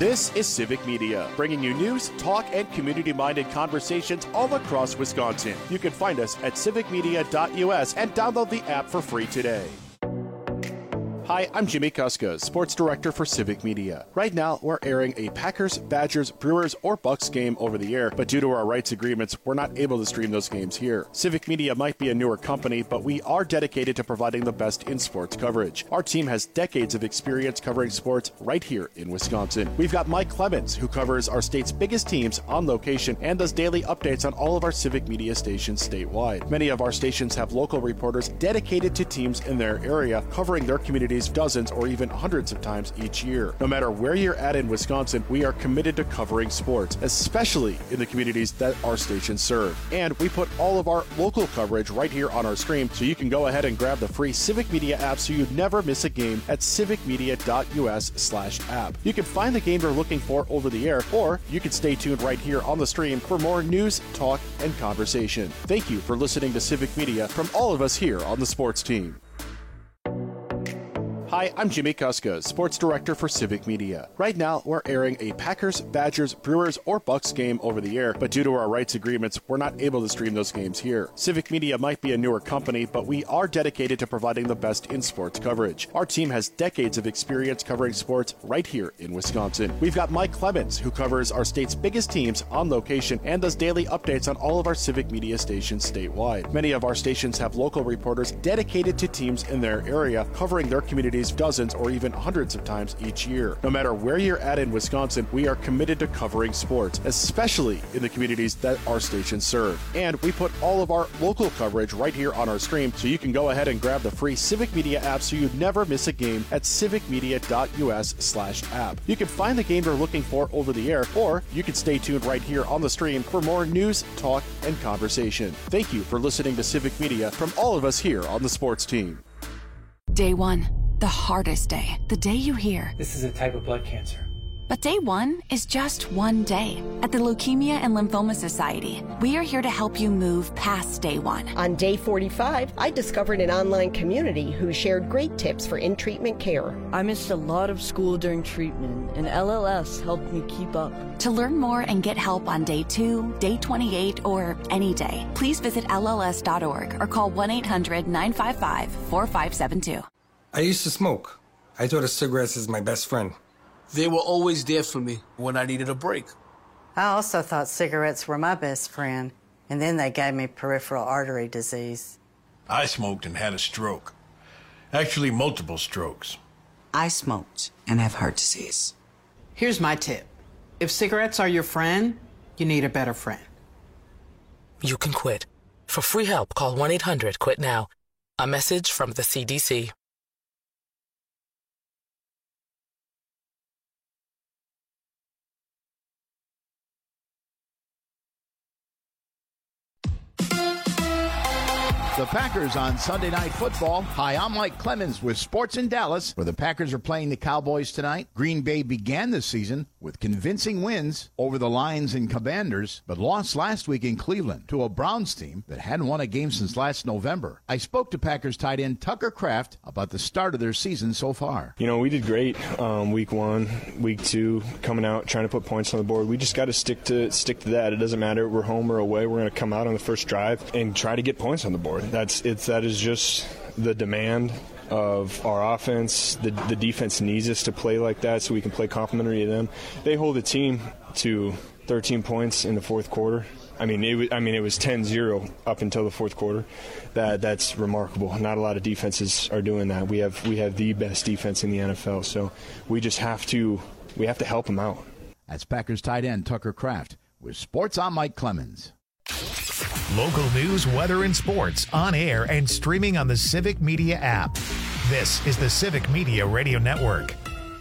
This is Civic Media, bringing you news, talk, and community-minded conversations all across Wisconsin. You can find us at civicmedia.us and download the app for free today. Hi, I'm Jimmy Kuska, Sports Director for Civic Media. Right now, we're airing a Packers, Badgers, Brewers, or Bucks game over the air, but due to our rights agreements, we're not able to stream those games here. Civic Media might be a newer company, but we are dedicated to providing the best in sports coverage. Our team has decades of experience covering sports right here in Wisconsin. We've got Mike Clemens, who covers our state's biggest teams on location and does daily updates on all of our Civic Media stations statewide. Many of our stations have local reporters dedicated to teams in their area, covering their communities dozens or even hundreds of times each year. No matter where you're at in Wisconsin, we are committed to covering sports, especially in the communities that our stations serve. And we put all of our local coverage right here on our stream, so you can go ahead and grab the free Civic Media app so you never miss a game at civicmedia.us/app. You can find the game you're looking for over the air, or you can stay tuned right here on the stream for more news, talk, and conversation. Thank you for listening to Civic Media from all of us here on the sports team. Hi, I'm Jimmy Kuska, Sports Director for Civic Media. Right now, we're airing a Packers, Badgers, Brewers, or Bucks game over the air, but due to our rights agreements, we're not able to stream those games here. Civic Media might be a newer company, but we are dedicated to providing the best in sports coverage. Our team has decades of experience covering sports right here in Wisconsin. We've got Mike Clemens, who covers our state's biggest teams on location and does daily updates on all of our Civic Media stations statewide. Many of our stations have local reporters dedicated to teams in their area, covering their communities dozens or even hundreds of times each year. No matter where you're at in Wisconsin, we are committed to covering sports, especially in the communities that our stations serve. And we put all of our local coverage right here on our stream, so you can go ahead and grab the free Civic Media app so you never miss a game at civicmedia.us/app. You can find the game you're looking for over the air, or you can stay tuned right here on the stream for more news, talk, and conversation. Thank you for listening to Civic Media from all of us here on the sports team. Day one. The hardest day. The day you hear, "This is a type of blood cancer." But day one is just one day. At the Leukemia and Lymphoma Society, we are here to help you move past day one. On day 45, I discovered an online community who shared great tips for in-treatment care. I missed a lot of school during treatment, and LLS helped me keep up. To learn more and get help on day 2, day 28, or any day, please visit LLS.org or call 1-800-955-4572. I used to smoke. I thought of cigarettes as my best friend. They were always there for me when I needed a break. I also thought cigarettes were my best friend, and then they gave me peripheral artery disease. I smoked and had a stroke. Actually, multiple strokes. I smoked and have heart disease. Here's my tip. If cigarettes are your friend, you need a better friend. You can quit. For free help, call 1-800-QUIT-NOW. A message from the CDC. The Packers on Sunday Night Football. Hi, I'm Mike Clemens with Sports in Dallas, where the Packers are playing the Cowboys tonight. Green Bay began the season with convincing wins over the Lions and Commanders, but lost last week in Cleveland to a Browns team that hadn't won a game since last November. I spoke to Packers tight end Tucker Kraft about the start of their season so far. You know, we did great week 1, week 2, coming out, trying to put points on the board. We just got to stick to that. It doesn't matter if we're home or away. We're going to come out on the first drive and try to get points on the board. That is just the demand of our offense. The defense needs us to play like that so we can play complementary to them. They hold the team to 13 points in the fourth quarter. I mean, it was 10-0 up until the fourth quarter. That's remarkable. Not a lot of defenses are doing that. We have the best defense in the NFL, so we just have to help them out. That's Packers tight end Tucker Kraft with Sports. I'm Mike Clemens. Local news, weather, and sports on air and streaming on the Civic Media app. This is the Civic Media Radio Network.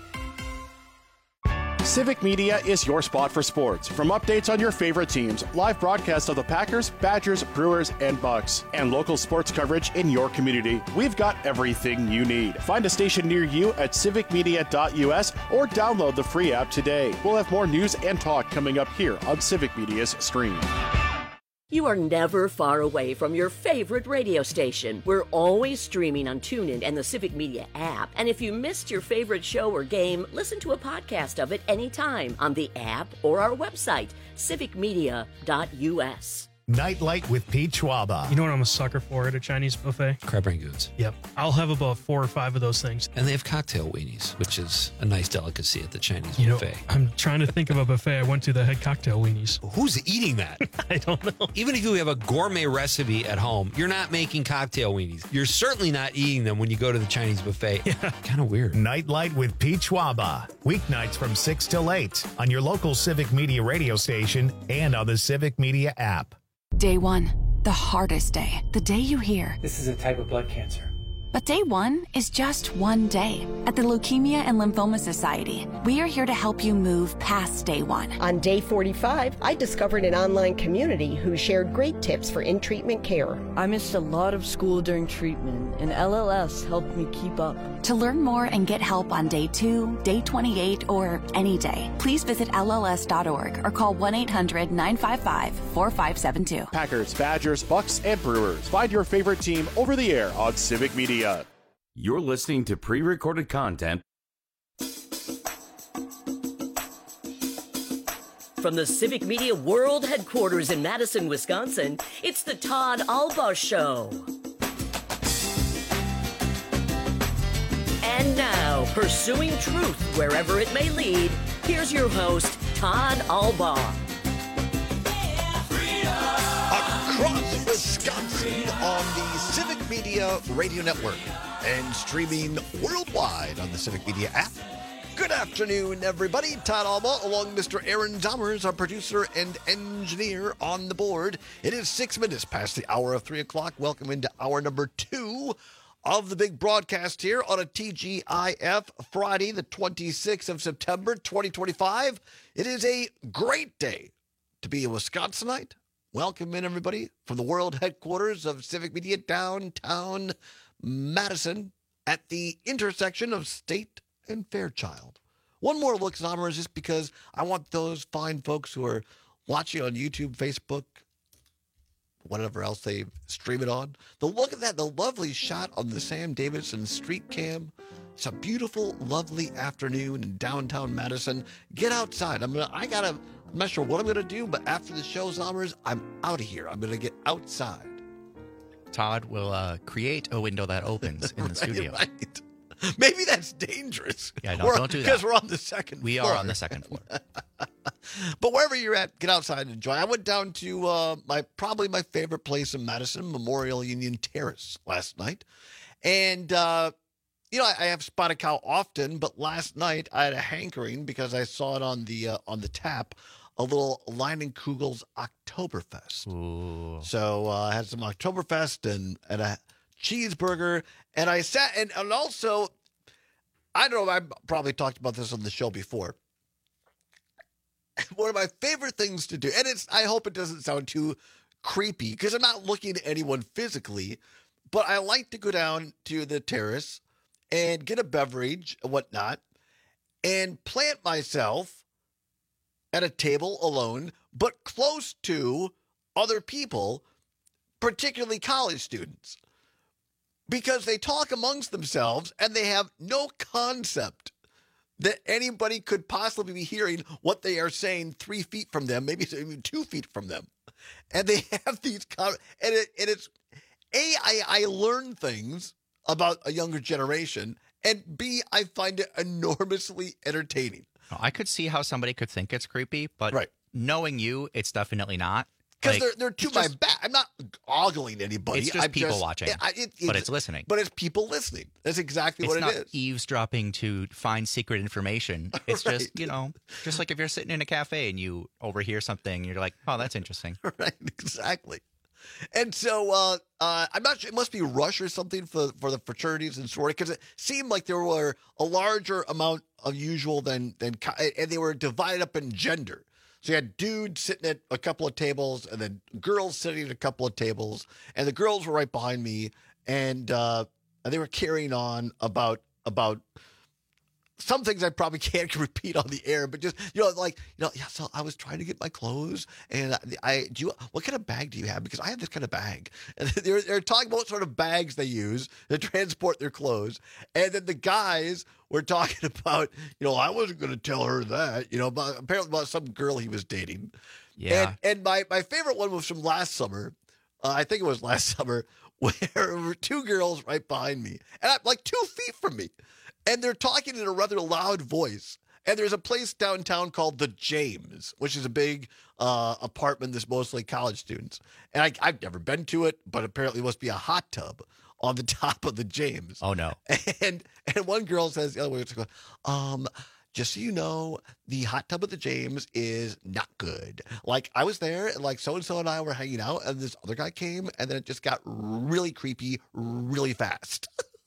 Civic Media is your spot for sports. From updates on your favorite teams, live broadcasts of the Packers, Badgers, Brewers, and Bucks, and local sports coverage in your community, we've got everything you need. Find a station near you at civicmedia.us or download the free app today. We'll have more news and talk coming up here on Civic Media's stream. You are never far away from your favorite radio station. We're always streaming on TuneIn and the Civic Media app. And if you missed your favorite show or game, listen to a podcast of it anytime on the app or our website, civicmedia.us. Nightlight with Pete Schwaba. You know what I'm a sucker for at a Chinese buffet? Crab rangoons. Yep. I'll have about 4 or 5 of those things. And they have cocktail weenies, which is a nice delicacy at the Chinese buffet. I'm trying to think of a buffet I went to that had cocktail weenies. Who's eating that? I don't know. Even if you have a gourmet recipe at home, you're not making cocktail weenies. You're certainly not eating them when you go to the Chinese buffet. Yeah. Kind of weird. Nightlight with Pete Schwaba. Weeknights from 6 till 8 on your local Civic Media radio station and on the Civic Media app. Day 1, the hardest day. The day you hear, "This is a type of blood cancer." But day 1 is just one day. At the Leukemia and Lymphoma Society, we are here to help you move past day 1. On day 45, I discovered an online community who shared great tips for in-treatment care. I missed a lot of school during treatment, and LLS helped me keep up. To learn more and get help on day 2, day 28, or any day, please visit LLS.org or call 1-800-955-4572. Packers, Badgers, Bucks, and Brewers. Find your favorite team over the air on Civic Media. You're listening to pre-recorded content From the Civic Media World Headquarters in Madison, Wisconsin, it's the Todd Alba Show. And now, pursuing truth wherever it may lead, here's your host, Todd Alba. Across Wisconsin on the Civic Media Radio Network and streaming worldwide on the Civic Media app. Good afternoon, everybody. Todd Alba, along with Mr. Aaron Zomers, our producer and engineer on the board. It is 6 minutes past the hour of 3 o'clock. Welcome into hour number 2 of the big broadcast here on a TGIF Friday, the 26th of September, 2025. It is a great day to be a Wisconsinite. Welcome in, everybody, from the world headquarters of Civic Media, downtown Madison, at the intersection of State and Fairchild. One more look, Zommers, just because I want those fine folks who are watching on YouTube, Facebook, whatever else they stream it on. The look at that, the lovely shot on the Sam Davidson street cam. It's a beautiful, lovely afternoon in downtown Madison. Get outside. I'm not sure what I'm going to do, but after the show, Zommers, I'm out of here. I'm going to get outside. Todd will create a window that opens in the studio. Right. Maybe that's dangerous. Yeah, no, don't do that. Because we're on the second floor. We are on the second floor. But wherever you're at, get outside and enjoy. I went down to probably my favorite place in Madison, Memorial Union Terrace, last night. And, I have Spotted Cow often, but last night I had a hankering because I saw it on the tap, a little Leinenkugel's Oktoberfest. Ooh. So I had some Oktoberfest and a cheeseburger, and I sat and also, I don't know, I probably talked about this on the show before. One of my favorite things to do, and I hope it doesn't sound too creepy because I'm not looking at anyone physically, but I like to go down to the terrace and get a beverage and whatnot and plant myself at a table alone, but close to other people, particularly college students, because they talk amongst themselves and they have no concept that anybody could possibly be hearing what they are saying 3 feet from them, maybe even 2 feet from them. And they have these I learn things about a younger generation, and B, I find it enormously entertaining. I could see how somebody could think it's creepy, but knowing you, it's definitely not. Because they're to my back. I'm not ogling anybody. It's just people watching, but it's listening. But it's people listening. That's exactly what it is. It's not eavesdropping to find secret information. It's just, just like if you're sitting in a cafe and you overhear something, you're like, oh, that's interesting. Right, exactly. And so I'm not sure, it must be Rush or something for the fraternities and sorority, because it seemed like there were a larger amount of usual than and they were divided up in gender. So you had dudes sitting at a couple of tables and then girls sitting at a couple of tables, and the girls were right behind me, and they were carrying on about some things I probably can't repeat on the air, but just, so I was trying to get my clothes, and what kind of bag do you have? Because I have this kind of bag. And they're talking about what sort of bags they use to transport their clothes. And then the guys were talking about, I wasn't going to tell her that, apparently about some girl he was dating. Yeah. And my favorite one was from last summer. I think it was last summer, where there were two girls right behind me, and I'm like 2 feet from me. And they're talking in a rather loud voice. And there's a place downtown called the James, which is a big apartment that's mostly college students. And I've never been to it, but apparently it must be a hot tub on the top of the James. Oh, no. And one girl says, the other way, just so you know, the hot tub of the James is not good. Like, I was there, and like so-and-so and I were hanging out, and this other guy came, and then it just got really creepy really fast.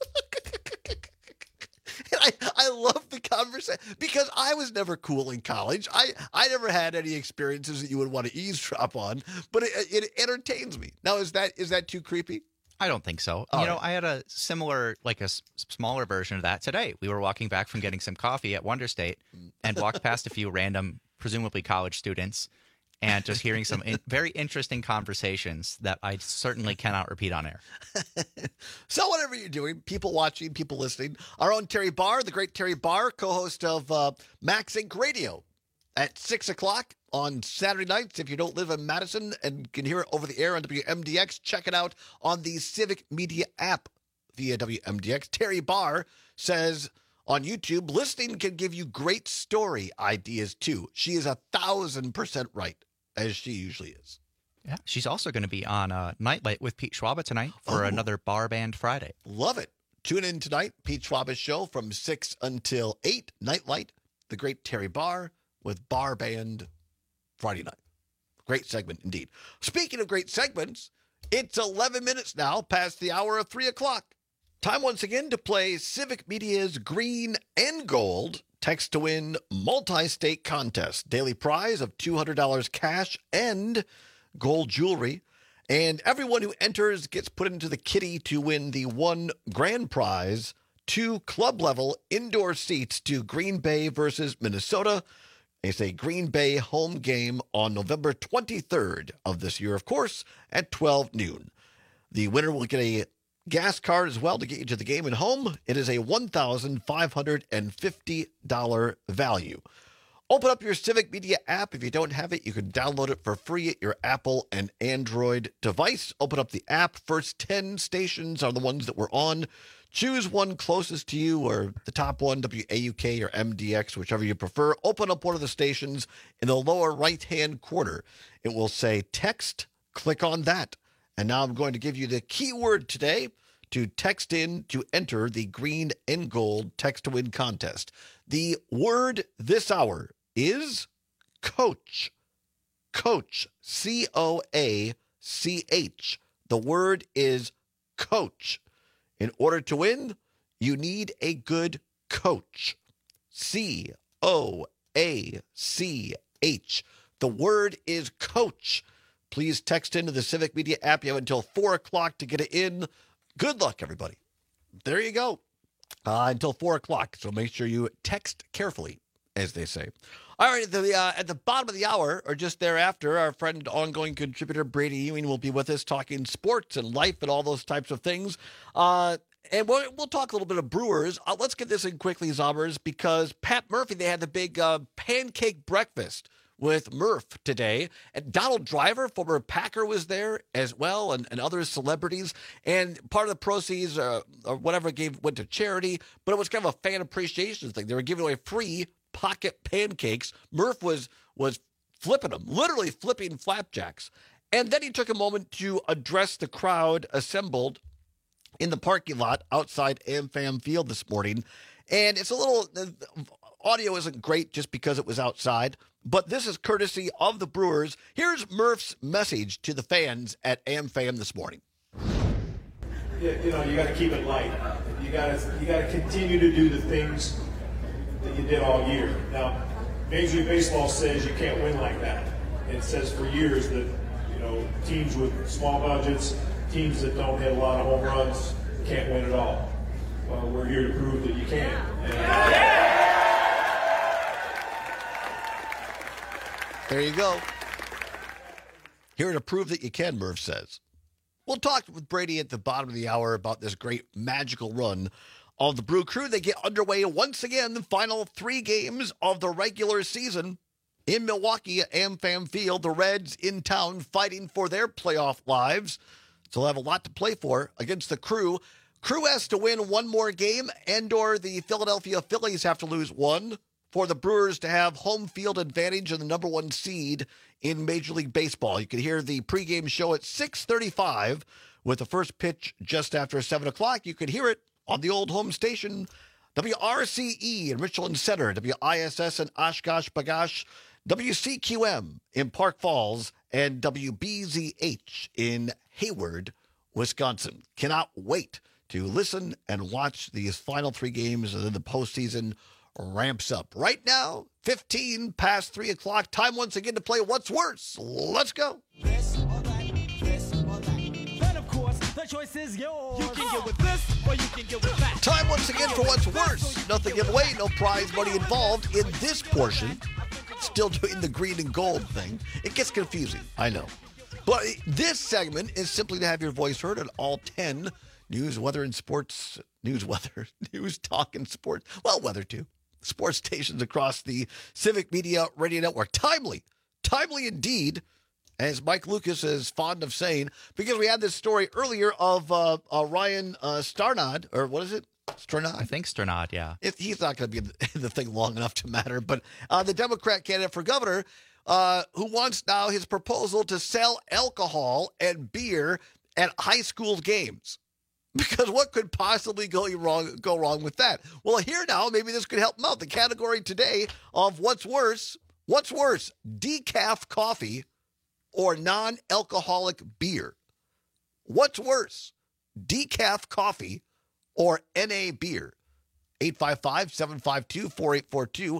And I love the conversation because I was never cool in college. I never had any experiences that you would want to eavesdrop on, but it entertains me. Now, is that too creepy? I don't think so. I had a similar, like a smaller version of that today. We were walking back from getting some coffee at Wonder State and walked past a few random, presumably college students, and just hearing some very interesting conversations that I certainly cannot repeat on air. So whatever you're doing, people watching, people listening, our own Terry Barr, the great Terry Barr, co-host of Max Inc. Radio at 6 o'clock on Saturday nights. If you don't live in Madison and can hear it over the air on WMDX, check it out on the Civic Media app via WMDX. Terry Barr says on YouTube, listening can give you great story ideas too. She is 1,000% right, as she usually is. Yeah, she's also going to be on Nightlight with Pete Schwaba tonight for another Bar Band Friday. Love it. Tune in tonight, Pete Schwaba's show from 6 until 8, Nightlight, the great Terry Barr with Bar Band Friday night. Great segment indeed. Speaking of great segments, it's 11 minutes now past the hour of 3 o'clock. Time once again to play Civic Media's Green and Gold Text to Win multi-state contest. Daily prize of $200 cash and gold jewelry. And everyone who enters gets put into the kitty to win the one grand prize, 2 club-level indoor seats to Green Bay versus Minnesota. It's a Green Bay home game on November 23rd of this year, of course, at 12 noon. The winner will get a gas card as well to get you to the game and home. It is a $1,550 value. Open up your Civic Media app. If you don't have it, you can download it for free at your Apple and Android device. Open up the app. First 10 stations are the ones that we're on. Choose one closest to you or the top one, WAUK or MDX, whichever you prefer. Open up one of the stations. In the lower right-hand corner, it will say text. Click on that. And now I'm going to give you the keyword today to text in to enter the Green and Gold Text to Win contest. The word this hour is coach. Coach. C-O-A-C-H. The word is coach. In order to win, you need a good coach. C-O-A-C-H. The word is coach. Please text into the Civic Media app. You have until 4 o'clock to get it in. Good luck, everybody. There you go. Until 4 o'clock. So make sure you text carefully, as they say. All right, at the bottom of the hour, or just thereafter, our friend, ongoing contributor Brady Ewing will be with us talking sports and life and all those types of things. And we'll talk a little bit of Brewers. Let's get this in quickly, Zobbers, because Pat Murphy, they had the big pancake breakfast with Murph today. And Donald Driver, former Packer, was there as well, and other celebrities. And part of the proceeds or whatever went to charity, but it was kind of a fan appreciation thing. They were giving away free pocket pancakes. Murph was flipping them, literally flipping flapjacks. And then he took a moment to address the crowd assembled in the parking lot outside AmFam Field this morning. And it's a little, the audio isn't great just because it was outside, but this is courtesy of the Brewers. Here's Murph's message to the fans at AmFam this morning. You got to keep it light. You got to continue to do the things that you did all year. Now, Major League Baseball says you can't win like that. It says for years that, teams with small budgets, teams that don't hit a lot of home runs can't win at all. Well, we're here to prove that you can. There you go. Here to prove that you can, Murph says. We'll talk with Brady at the bottom of the hour about this great magical run of the Brew Crew. They get underway once again, the final 3 games of the regular season in Milwaukee at AmFam Field. The Reds in town fighting for their playoff lives. So they'll have a lot to play for against the Crew. Crew has to win one more game, and/or the Philadelphia Phillies have to lose one for the Brewers to have home field advantage and the number 1 seed in Major League Baseball. You can hear the pregame show at 6:35 with the first pitch just after 7 o'clock. You can hear it on the old home station, WRCE in Richland Center, WISS in Oshkosh B'gosh, WCQM in Park Falls, and WBZH in Hayward, Wisconsin. Cannot wait to listen and watch these final 3 games, and then the postseason ramps up. Right now, 15 past 3 o'clock. Time once again to play What's Worse. Let's go. This or that. But of course, the choice is yours. You can get with this or you can get with that. Time once again for What's Worse. Nothing giveaway, no prize money involved in this portion. Still doing the green and gold thing. It gets confusing, I know. But this segment is simply to have your voice heard on all 10 news, weather, and sports. News, talk, and sports. Well, weather too. Sports stations across the Civic Media Radio Network. Timely indeed, as Mike Lucas is fond of saying, because we had this story earlier of Ryan Starnod, or what is it? Sternod? I think Sternod, yeah. He's not going to be in the thing long enough to matter, but the Democrat candidate for governor who wants now his proposal to sell alcohol and beer at high school games. Because what could possibly go wrong with that? Well, here now, maybe this could help them out. The category today of what's worse, decaf coffee or non-alcoholic beer? What's worse, decaf coffee or NA beer? 855-752-4842,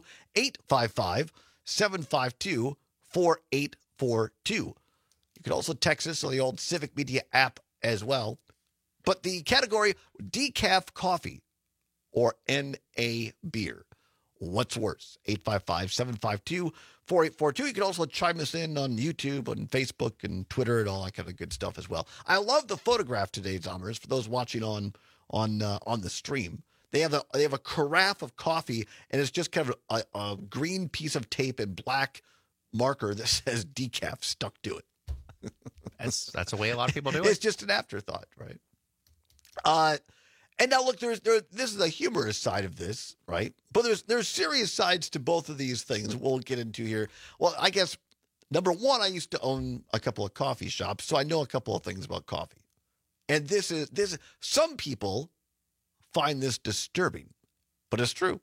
855-752-4842. You can also text us on the old Civic Media app as well. But the category, decaf coffee or NA beer. What's worse? 855-752-4842. You can also chime us in on YouTube, on Facebook, and Twitter, and all that kind of good stuff as well. I love the photograph today, Zommers, for those watching on the stream. They have a carafe of coffee, and it's just kind of a green piece of tape and black marker that says decaf stuck to it. That's the way a lot of people do it. It's just an afterthought, right? And now look, this is the humorous side of this, right? But there's serious sides to both of these things we'll get into here. Well, I guess, number one, I used to own a couple of coffee shops, so I know a couple of things about coffee. And this is some people find this disturbing, but it's true.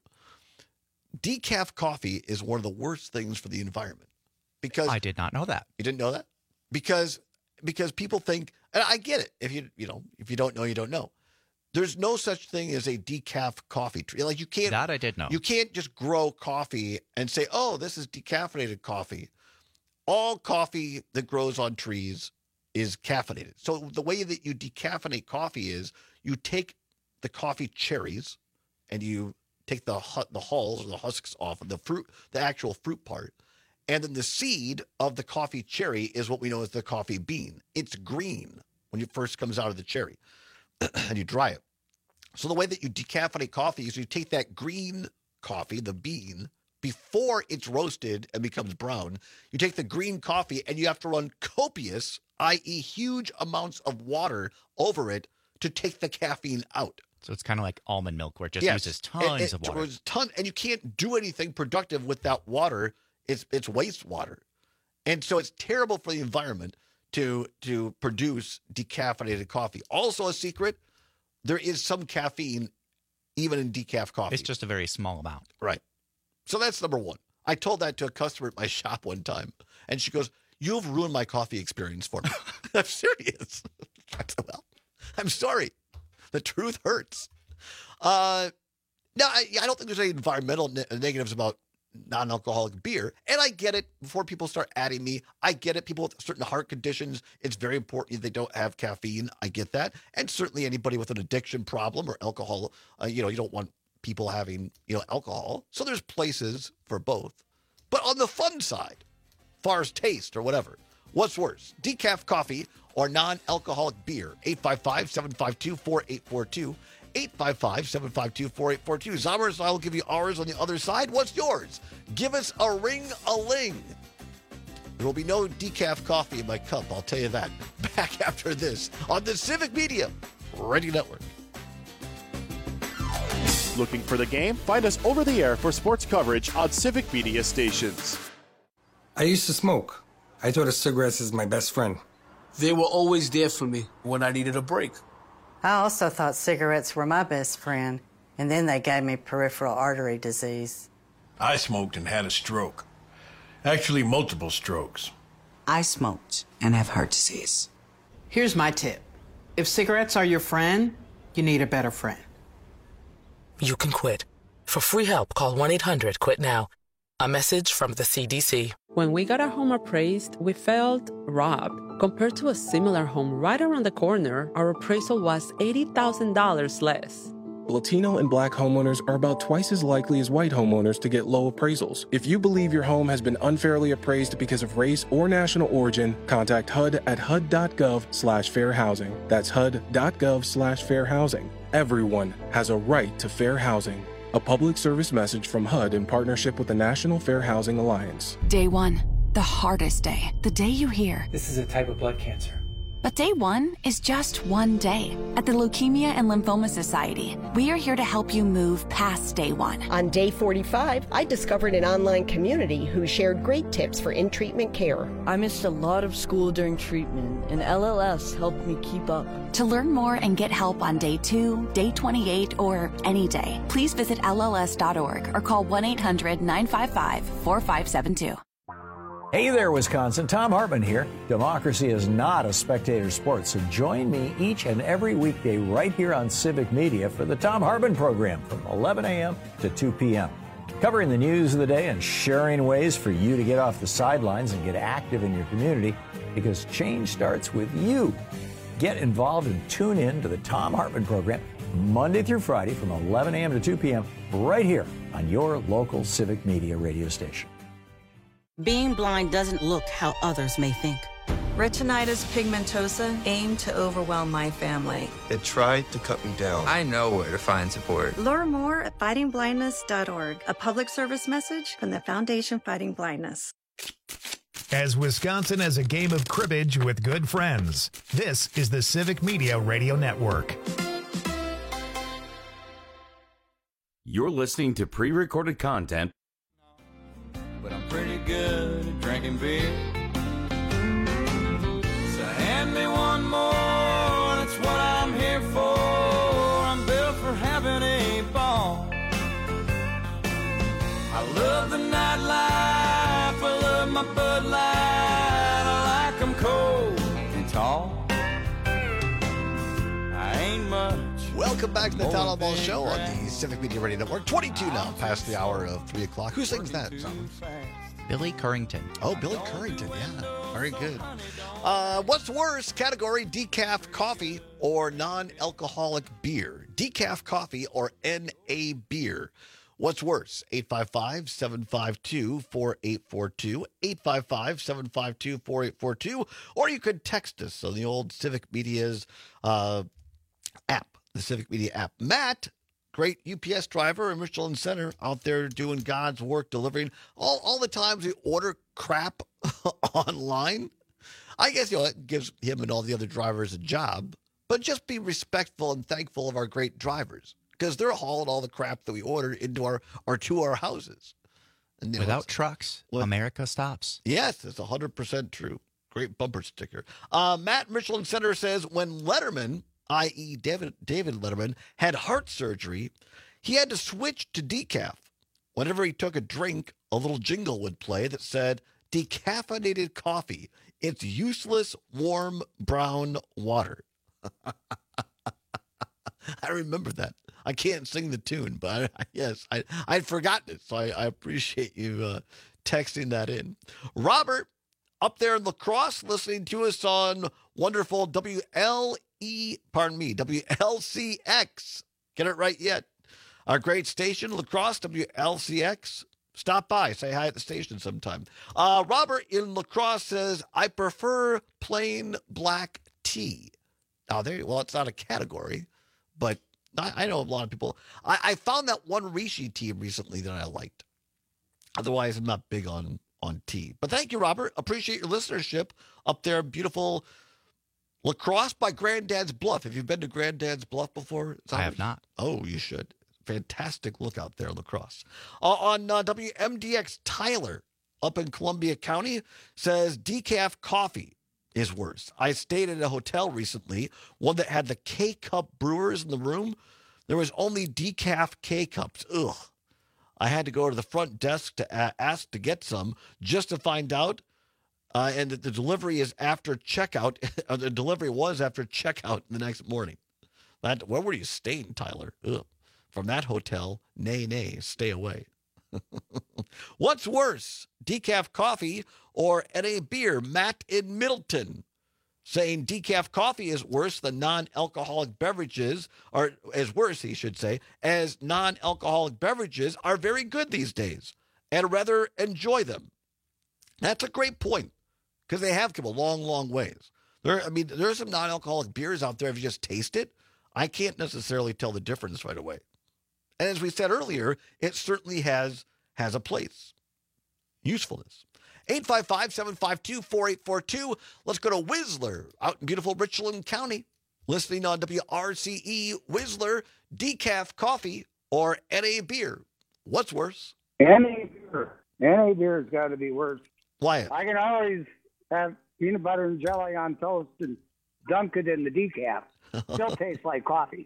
Decaf coffee is one of the worst things for the environment. Because I did not know that. You didn't know that? Because people think, and I get it. If you don't know, you don't know. There's no such thing as a decaf coffee tree. Like you can't. That I did know. You can't just grow coffee and say, "Oh, this is decaffeinated coffee." All coffee that grows on trees is caffeinated. So the way that you decaffeinate coffee is you take the coffee cherries and you take the hulls or the husks off of the fruit, the actual fruit part. And then the seed of the coffee cherry is what we know as the coffee bean. It's green when it first comes out of the cherry and you dry it. So the way that you decaffeinate coffee is you take that green coffee, the bean, before it's roasted and becomes brown. You take the green coffee and you have to run copious, i.e. huge amounts of water over it to take the caffeine out. So it's kind of like almond milk where it just uses tons of water. And you can't do anything productive with that water. It's wastewater. And so it's terrible for the environment to produce decaffeinated coffee. Also a secret, there is some caffeine even in decaf coffee. It's just a very small amount. Right. So that's number one. I told that to a customer at my shop one time, and she goes, "You've ruined my coffee experience for me." I'm serious. Well, I'm sorry. The truth hurts. Now, I don't think there's any environmental negatives about non-alcoholic beer. And I get it. Before people start adding me, I get it. People with certain heart conditions, it's very important they don't have caffeine. I get that. And certainly anybody with an addiction problem or alcohol, you don't want people having, alcohol. So there's places for both. But on the fun side, far as taste or whatever. What's worse, decaf coffee or non-alcoholic beer? 855-752-4842. 855-752-4842. Zombers, I'll give you ours on the other side. What's yours? Give us a ring-a-ling. There will be no decaf coffee in my cup, I'll tell you that. Back after this on the Civic Media Radio Network. Looking for the game? Find us over the air for sports coverage on Civic Media stations. I used to smoke. I thought of cigarettes as my best friend. They were always there for me when I needed a break. I also thought cigarettes were my best friend, and then they gave me peripheral artery disease. I smoked and had a stroke. Actually, multiple strokes. I smoked and have heart disease. Here's my tip. If cigarettes are your friend, you need a better friend. You can quit. For free help, call 1-800-QUIT-NOW. A message from the CDC. When we got our home appraised, we felt robbed. Compared to a similar home right around the corner, our appraisal was $80,000 less. Latino and Black homeowners are about twice as likely as white homeowners to get low appraisals. If you believe your home has been unfairly appraised because of race or national origin, contact HUD at HUD.gov/fair housing. That's HUD.gov/fair housing. Everyone has a right to fair housing. A public service message from HUD in partnership with the National Fair Housing Alliance. Day one, the hardest day. The day you hear. This is a type of blood cancer. But day one is just one day. At the Leukemia and Lymphoma Society, we are here to help you move past day one. On day 45, I discovered an online community who shared great tips for in-treatment care. I missed a lot of school during treatment, and LLS helped me keep up. To learn more and get help on day 2, day 28, or any day, please visit LLS.org or call 1-800-955-4572. Hey there, Wisconsin. Tom Hartman here. Democracy is not a spectator sport, so join me each and every weekday right here on Civic Media for the Tom Hartman program from 11 a.m. to 2 p.m. Covering the news of the day and sharing ways for you to get off the sidelines and get active in your community, because change starts with you. Get involved and tune in to the Tom Hartman program Monday through Friday from 11 a.m. to 2 p.m. right here on your local Civic Media radio station. Being blind doesn't look how others may think. Retinitis pigmentosa aimed to overwhelm my family. It tried to cut me down. I know where to find support. Learn more at fightingblindness.org, a public service message from the Foundation Fighting Blindness. As Wisconsin has a game of cribbage with good friends, this is the Civic Media Radio Network. You're listening to pre-recorded content. But I'm pretty good at drinking beer. So hand me one more, that's what I'm here for. I'm built for having a ball. I love the nightlife, I love my Bud Light. I like them cold and tall. I ain't much. Welcome back to the Town Hall Ball Show on the Civic Media Radio Network. 22 now, past the hour of 3 o'clock. Who sings that song? Billy Currington. Oh, Billy Currington, yeah. Very good. What's worse category, decaf coffee or non-alcoholic beer? Decaf coffee or NA beer? What's worse? 855-752-4842, 855-752-4842, or you could text us on the old Civic Media's app, the Civic Media app. Matt, great UPS driver in Richland Center, out there doing God's work, delivering all the times we order crap online. I guess, it gives him and all the other drivers a job, but just be respectful and thankful of our great drivers, because they're hauling all the crap that we order into our to our houses. And, Without trucks, America stops. Yes, it's 100% true. Great bumper sticker. Matt in Richland Center says when Letterman, i.e. David Letterman, had heart surgery, he had to switch to decaf. Whenever he took a drink, a little jingle would play that said, "Decaffeinated coffee. It's useless, warm, brown water." I remember that. I can't sing the tune, but I'd forgotten it, so I appreciate you texting that in. Robert, up there in La Crosse, listening to us on wonderful WLCX. Get it right yet. Our great station, La Crosse, WLCX. Stop by. Say hi at the station sometime. Robert in La Crosse says, I prefer plain black tea. Now, well, it's not a category, but I know a lot of people. I found that one Rishi tea recently that I liked. Otherwise, I'm not big on tea. But thank you, Robert. Appreciate your listenership up there. Beautiful La Crosse by Granddad's Bluff. Have you been to Granddad's Bluff before? I have not. Oh, you should. Fantastic look out there, La Crosse. On WMDX, Tyler up in Columbia County says decaf coffee is worse. I stayed at a hotel recently, one that had the K-Cup brewers in the room. There was only decaf K-Cups. Ugh. I had to go to the front desk to ask to get some just to find out, and that the delivery is after checkout. The delivery was after checkout the next morning. Where were you staying, Tyler? Ugh. From that hotel, nay, stay away. What's worse, decaf coffee or NA beer? Matt in Middleton saying decaf coffee is worse than non-alcoholic beverages, or as worse, he should say, as non-alcoholic beverages are very good these days, and rather enjoy them. That's a great point, because they have come a long, long ways. There are some non-alcoholic beers out there. If you just taste it, I can't necessarily tell the difference right away. And as we said earlier, it certainly has a place. Usefulness. 855-752-4842. Let's go to Whistler out in beautiful Richland County. Listening on WRCE. Whistler, decaf coffee or NA beer. What's worse? NA beer. NA beer's got to be worse. Why? I can always have peanut butter and jelly on toast and dunk it in the decaf. Still tastes like coffee.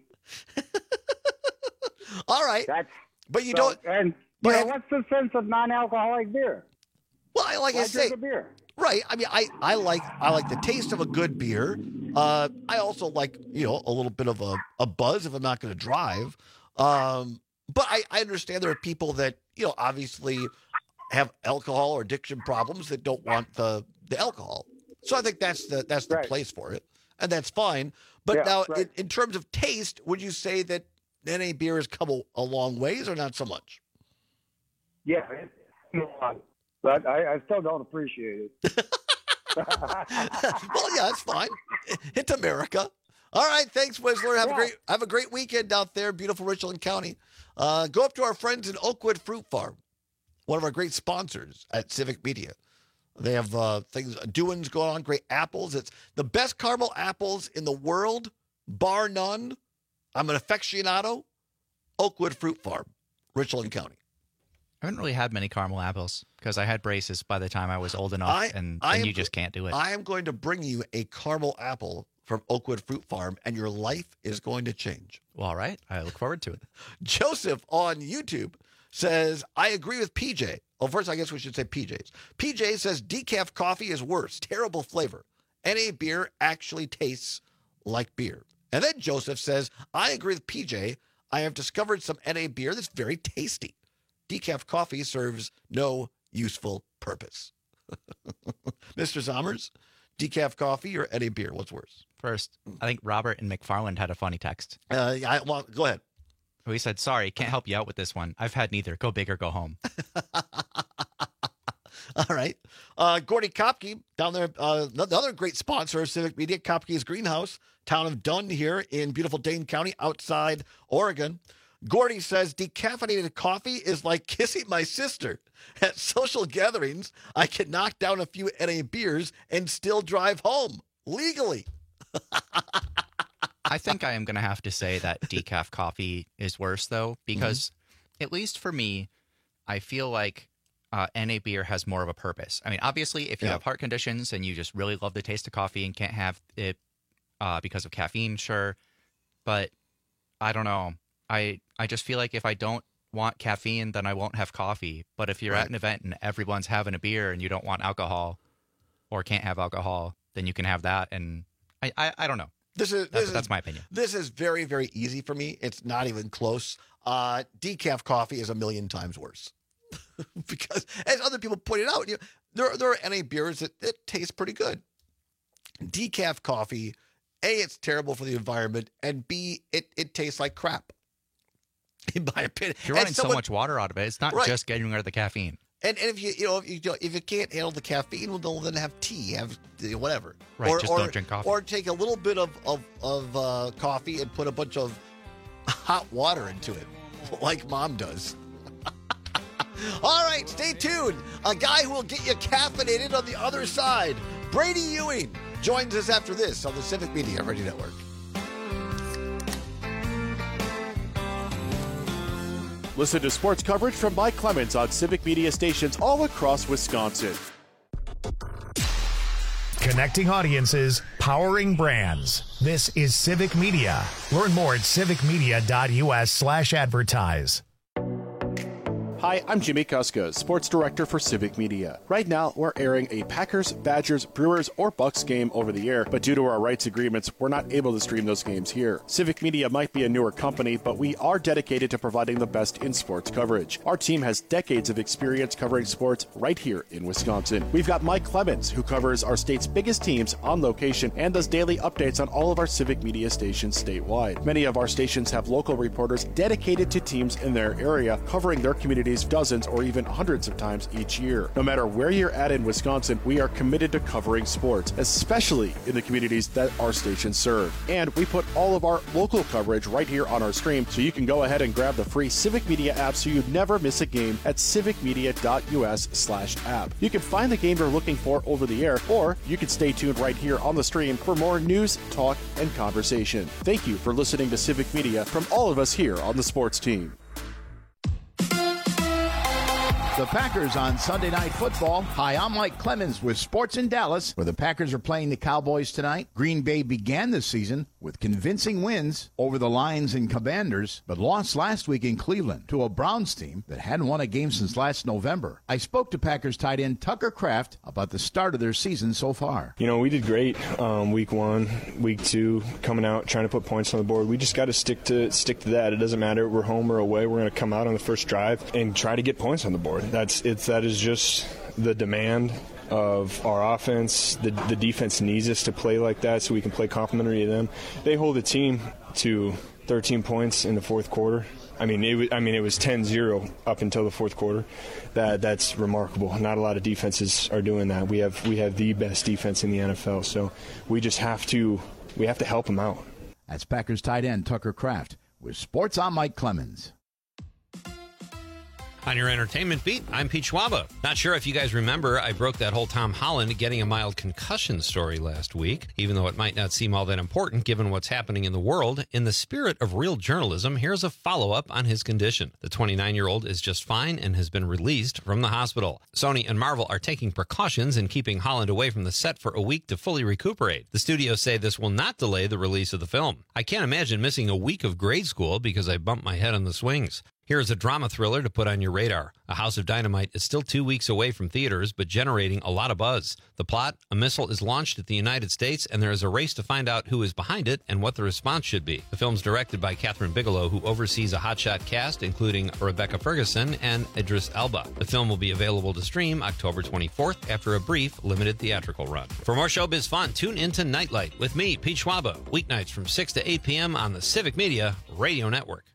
All right. But you don't. And what's the sense of non-alcoholic beer? Well, like I say, a beer. Right. I mean, I like the taste of a good beer. I also like, a little bit of a buzz if I'm not going to drive. But I understand there are people that, obviously have alcohol or addiction problems that don't want the alcohol. So I think that's the place for it, and that's fine. But in terms of taste, would you say that NA beer has come a long ways, or not so much? Yeah, but I still don't appreciate it. Well, yeah, it's fine. It's America. All right, thanks, Whistler. Have a great weekend out there, beautiful Richland County. Go up to our friends in Oakwood Fruit Farm, one of our great sponsors at Civic Media. They have things, doings going on, great apples. It's the best caramel apples in the world, bar none. I'm an aficionado. Oakwood Fruit Farm, Richland County. I haven't really had many caramel apples because I had braces by the time I was old enough, and you just can't do it. I am going to bring you a caramel apple from Oakwood Fruit Farm, and your life is going to change. Well, all right. I look forward to it. Joseph on YouTube says, I agree with PJ. Well, first, I guess we should say PJ's. PJ says decaf coffee is worse. Terrible flavor. NA beer actually tastes like beer. And then Joseph says, I agree with PJ. I have discovered some NA beer that's very tasty. Decaf coffee serves no useful purpose. Mr. Sommers, decaf coffee or NA beer? What's worse? First, I think Robert and McFarland had a funny text. Go ahead. He said, sorry, can't help you out with this one. I've had neither. Go big or go home. All right. Gordy Kopke down there, another great sponsor of Civic Media, Kopke's Greenhouse, town of Dunn here in beautiful Dane County outside Oregon. Gordy says, decaffeinated coffee is like kissing my sister. At social gatherings, I can knock down a few NA beers and still drive home legally. I think I am going to have to say that decaf coffee is worse, though, because at least for me, I feel like NA beer has more of a purpose. I mean, obviously, if you have heart conditions and you just really love the taste of coffee and can't have it because of caffeine, sure. But I don't know. I just feel like if I don't want caffeine, then I won't have coffee. But if you're at an event and everyone's having a beer and you don't want alcohol or can't have alcohol, then you can have that. And I don't know. That's my opinion. This is very, very easy for me. It's not even close. Decaf coffee is a million times worse. Because, as other people pointed out, there are NA beers that taste pretty good. Decaf coffee, A, it's terrible for the environment, and B, it tastes like crap. in my opinion. You're running so much water out of it. It's not just getting rid of the caffeine. And if you can't handle the caffeine, well, then have tea, have whatever. Right, just don't drink coffee. Or take a little bit of coffee and put a bunch of hot water into it, like Mom does. All right, stay tuned. A guy who will get you caffeinated on the other side, Brady Ewing, joins us after this on the Civic Media Radio Network. Listen to sports coverage from Mike Clemens on Civic Media stations all across Wisconsin. Connecting audiences, powering brands. This is Civic Media. Learn more at civicmedia.us/advertise. Hi, I'm Jimmy Kuska, Sports Director for Civic Media. Right now, we're airing a Packers, Badgers, Brewers, or Bucks game over the air, but due to our rights agreements, we're not able to stream those games here. Civic Media might be a newer company, but we are dedicated to providing the best in sports coverage. Our team has decades of experience covering sports right here in Wisconsin. We've got Mike Clemens, who covers our state's biggest teams on location and does daily updates on all of our Civic Media stations statewide. Many of our stations have local reporters dedicated to teams in their area, covering their communities dozens or even hundreds of times each year. No matter where you're at in Wisconsin, we are committed to covering sports, especially in the communities that our stations serve. And we put all of our local coverage right here on our stream, so you can go ahead and grab the free Civic Media app so you never miss a game at civicmedia.us/app. You can find the game you're looking for over the air, or you can stay tuned right here on the stream for more news, talk, and conversation. Thank you for listening to Civic Media from all of us here on the sports team. The Packers on Sunday Night Football. Hi, I'm Mike Clemens with Sports in Dallas, where the Packers are playing the Cowboys tonight. Green Bay began this season with convincing wins over the Lions and Commanders, but lost last week in Cleveland to a Browns team that hadn't won a game since last November. I spoke to Packers tight end Tucker Kraft about the start of their season so far. You know, we did great week 1, week 2, coming out, trying to put points on the board. We just got to stick to that. It doesn't matter if we're home or away. We're going to come out on the first drive and try to get points on the board. That is just the demand of our offense. The defense needs us to play like that so we can play complementary to them. They hold the team to 13 points in the fourth quarter. It was 10-0 up until the fourth quarter. That's remarkable. Not a lot of defenses are doing that. We have the best defense in the NFL, so we have to help them out. That's Packers tight end Tucker Kraft with Sports. I'm Mike Clemens. On your entertainment beat, I'm Pete Schwaba. Not sure if you guys remember, I broke that whole Tom Holland getting a mild concussion story last week. Even though it might not seem all that important given what's happening in the world, in the spirit of real journalism, here's a follow-up on his condition. The 29-year-old is just fine and has been released from the hospital. Sony and Marvel are taking precautions in keeping Holland away from the set for a week to fully recuperate. The studios say this will not delay the release of the film. I can't imagine missing a week of grade school because I bumped my head on the swings. Here's a drama thriller to put on your radar. A House of Dynamite is still 2 weeks away from theaters, but generating a lot of buzz. The plot, a missile is launched at the United States, and there is a race to find out who is behind it and what the response should be. The film's directed by Catherine Bigelow, who oversees a hotshot cast, including Rebecca Ferguson and Idris Elba. The film will be available to stream October 24th after a brief, limited theatrical run. For more showbiz fun, tune into Nightlight with me, Pete Schwaba, weeknights from 6 to 8 p.m. on the Civic Media Radio Network.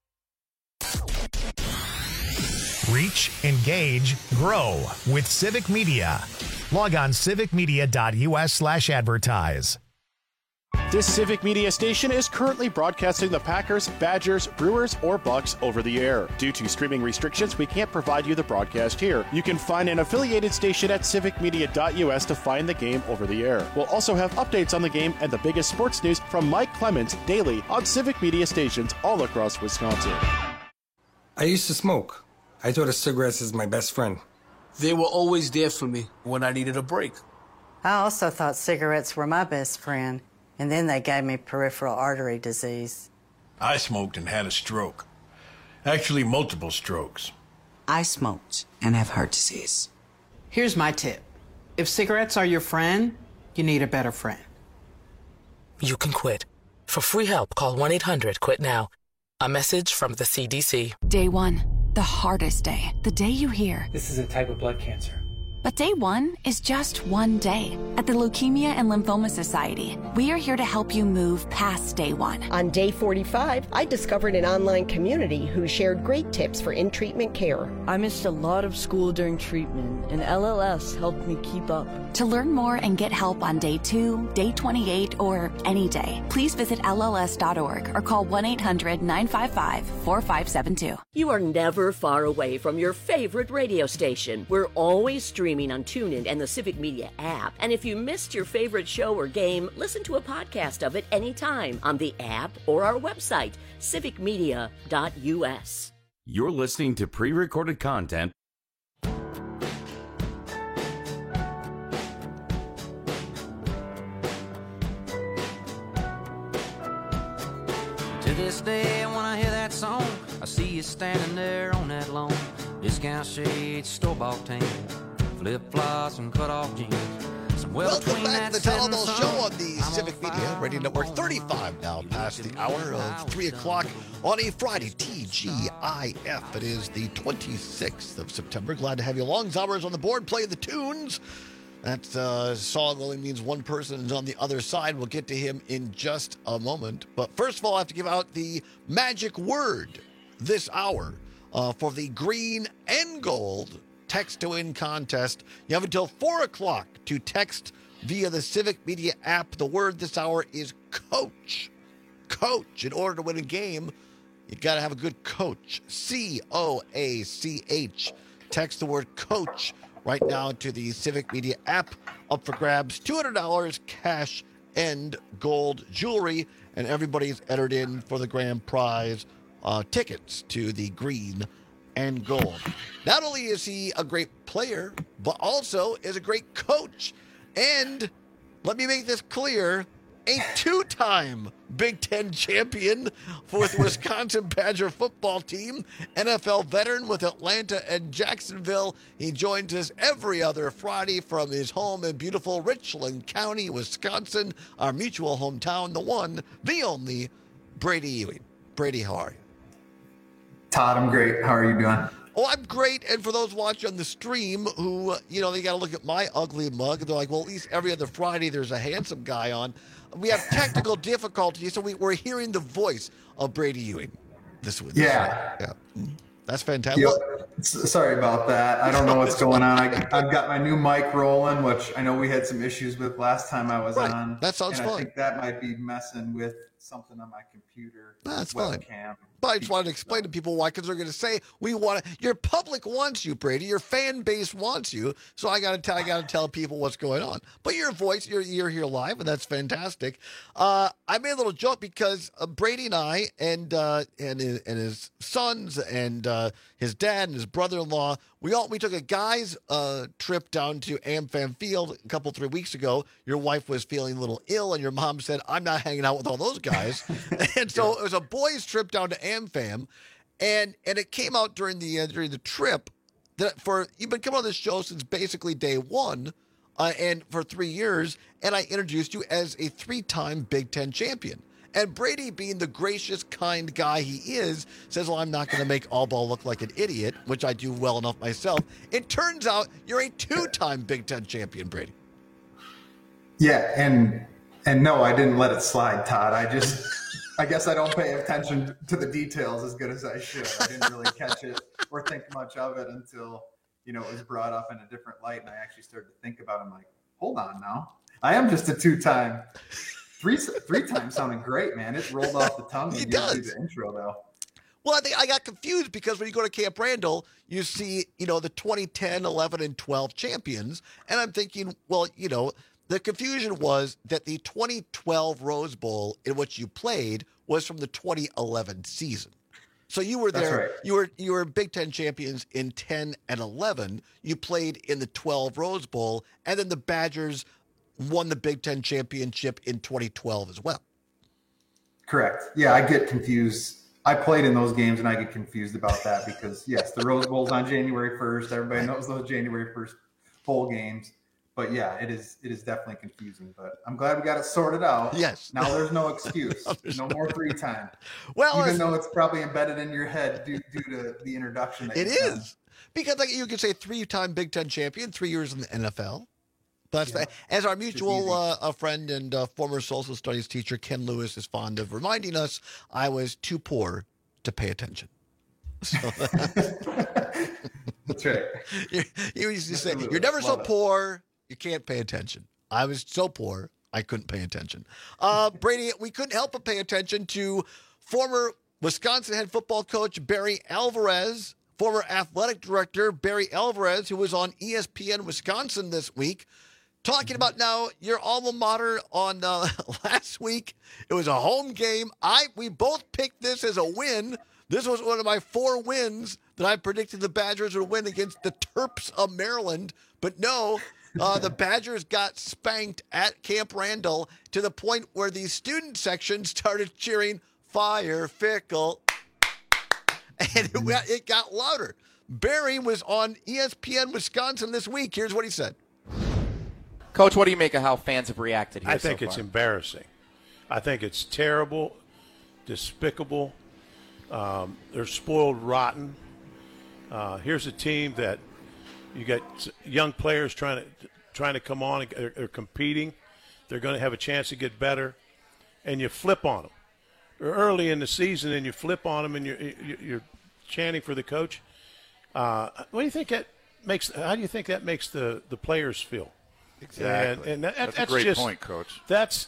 Reach, engage, grow with Civic Media. Log on civicmedia.us/advertise. This Civic Media station is currently broadcasting the Packers, Badgers, Brewers, or Bucks over the air. Due to streaming restrictions, we can't provide you the broadcast here. You can find an affiliated station at civicmedia.us to find the game over the air. We'll also have updates on the game and the biggest sports news from Mike Clemens daily on Civic Media stations all across Wisconsin. I used to smoke. I thought of cigarettes as my best friend. They were always there for me when I needed a break. I also thought cigarettes were my best friend, and then they gave me peripheral artery disease. I smoked and had a stroke. Actually, multiple strokes. I smoked and have heart disease. Here's my tip. If cigarettes are your friend, you need a better friend. You can quit. For free help, call 1-800-QUIT-NOW. A message from the CDC. Day 1, the hardest day. The day you hear, "This is a type of blood cancer. But day one is just one day. At the Leukemia and Lymphoma Society, we are here to help you move past day one. On day 45, I discovered an online community who shared great tips for in-treatment care. I missed a lot of school during treatment, and LLS helped me keep up. To learn more and get help on day 2, day 28, or any day, please visit LLS.org or call 1-800-955-4572. You are never far away from your favorite radio station. We're always streaming on TuneIn and the Civic Media app. And if you missed your favorite show or game, listen to a podcast of it anytime on the app or our website, civicmedia.us. You're listening to pre-recorded content. To this day, when I hear that song, I see you standing there on that lawn. Discount shades, store-bought tan, flip-flops and cut-off jeans. Welcome back to the Tyler Bell Show on the Civic Media Radio Network. 35 now past the hour of 3 o'clock on a Friday, TGIF. It is the 26th of September. Glad to have you along. Zauber's on the board, playing the tunes. That song only means one person is on the other side. We'll get to him in just a moment. But first of all, I have to give out the magic word this hour for the green and gold text to win contest. You have until 4 o'clock to text via the Civic Media app. The word this hour is coach. Coach. In order to win a game, you got to have a good coach. C-O-A-C-H. Text the word coach right now to the Civic Media app. Up for grabs, $200 cash and gold jewelry. And everybody's entered in for the grand prize tickets to the green and gold. Not only is he a great player, but also is a great coach. And let me make this clear, a two-time Big Ten champion for the Wisconsin Badger football team, NFL veteran with Atlanta and Jacksonville. He joins us every other Friday from his home in beautiful Richland County, Wisconsin, our mutual hometown, the one, the only, Brady Ewing. Brady, how are you? Todd, I'm great. How are you doing? Oh, I'm great. And for those watching on the stream who, they got to look at my ugly mug. They're like, well, at least every other Friday there's a handsome guy on. We have technical difficulties, so we're hearing the voice of Brady Ewing this week. Yeah. That's fantastic. Sorry about that. I don't know what's going on. I've got my new mic rolling, which I know we had some issues with last time I was on. That sounds fun. I think that might be messing with something on my computer. That's webcam. Fine. But I just wanted to explain to people why, because they're going to say your public wants you, Brady. Your fan base wants you. So I got to tell people what's going on. But your voice, you're here live, and that's fantastic. I made a little joke because Brady and I and his sons and his dad and his brother-in-law, we took a guys trip down to AmFam Field a couple 3 weeks ago. Your wife was feeling a little ill, and your mom said, "I'm not hanging out with all those guys." And so it was a boys' trip down to AmFam, and it came out during the trip that you've been coming on this show since basically day one, and for 3 years, and I introduced you as a 3-time Big Ten champion. And Brady, being the gracious, kind guy he is, says, well, I'm not going to make All Ball look like an idiot, which I do well enough myself. It turns out you're a 2-time Big Ten champion, Brady. Yeah, and no, I didn't let it slide, Todd. I guess I don't pay attention to the details as good as I should. I didn't really catch it or think much of it until, it was brought up in a different light, and I actually started to think about it. I'm like, hold on now. I am just a 2-time. Three times sounded great, man. It rolled off the tongue. It does. The intro, though. Well, I think I got confused because when you go to Camp Randall, you see, the 2010, 11, and 12 champions. And I'm thinking, well, the confusion was that the 2012 Rose Bowl in which you played was from the 2011 season. So you were there. That's right. You were Big Ten champions in 10 and 11. You played in the 12 Rose Bowl, and then the Badgers won the Big Ten championship in 2012 as well. Correct. Yeah, I get confused. I played in those games, and I get confused about that because, yes, the Rose Bowl's on January 1st. Everybody knows those January 1st bowl games. But, yeah, it is definitely confusing. But I'm glad we got it sorted out. Yes. Now there's no excuse. No more 3-time. Well, even though it's probably embedded in your head due to the introduction. That it is. Because like you could say 3-time Big Ten champion, 3 years in the NFL. But as our mutual friend and former social studies teacher Ken Lewis is fond of reminding us, I was too poor to pay attention. So that's right. You used to say, you're never so poor, you can't pay attention. I was so poor, I couldn't pay attention. Brady, we couldn't help but pay attention to former Wisconsin head football coach Barry Alvarez, former athletic director Barry Alvarez, who was on ESPN Wisconsin this week, talking about now your alma mater on last week. It was a home game. We both picked this as a win. This was one of my 4 wins that I predicted the Badgers would win against the Terps of Maryland. But no, the Badgers got spanked at Camp Randall to the point where the student section started cheering, "Fire Fickle," and it got louder. Barry was on ESPN Wisconsin this week. Here's what he said. Coach, what do you make of how fans have reacted here I think it's embarrassing. I think it's terrible, despicable. They're spoiled rotten. Here's a team that you got young players trying to come on. They're competing. They're going to have a chance to get better, and you flip on them. They're early in the season, and you flip on them, and you're chanting for the coach. What do you think that makes? How do you think that makes the players feel? Exactly. And that's a great point, Coach. That's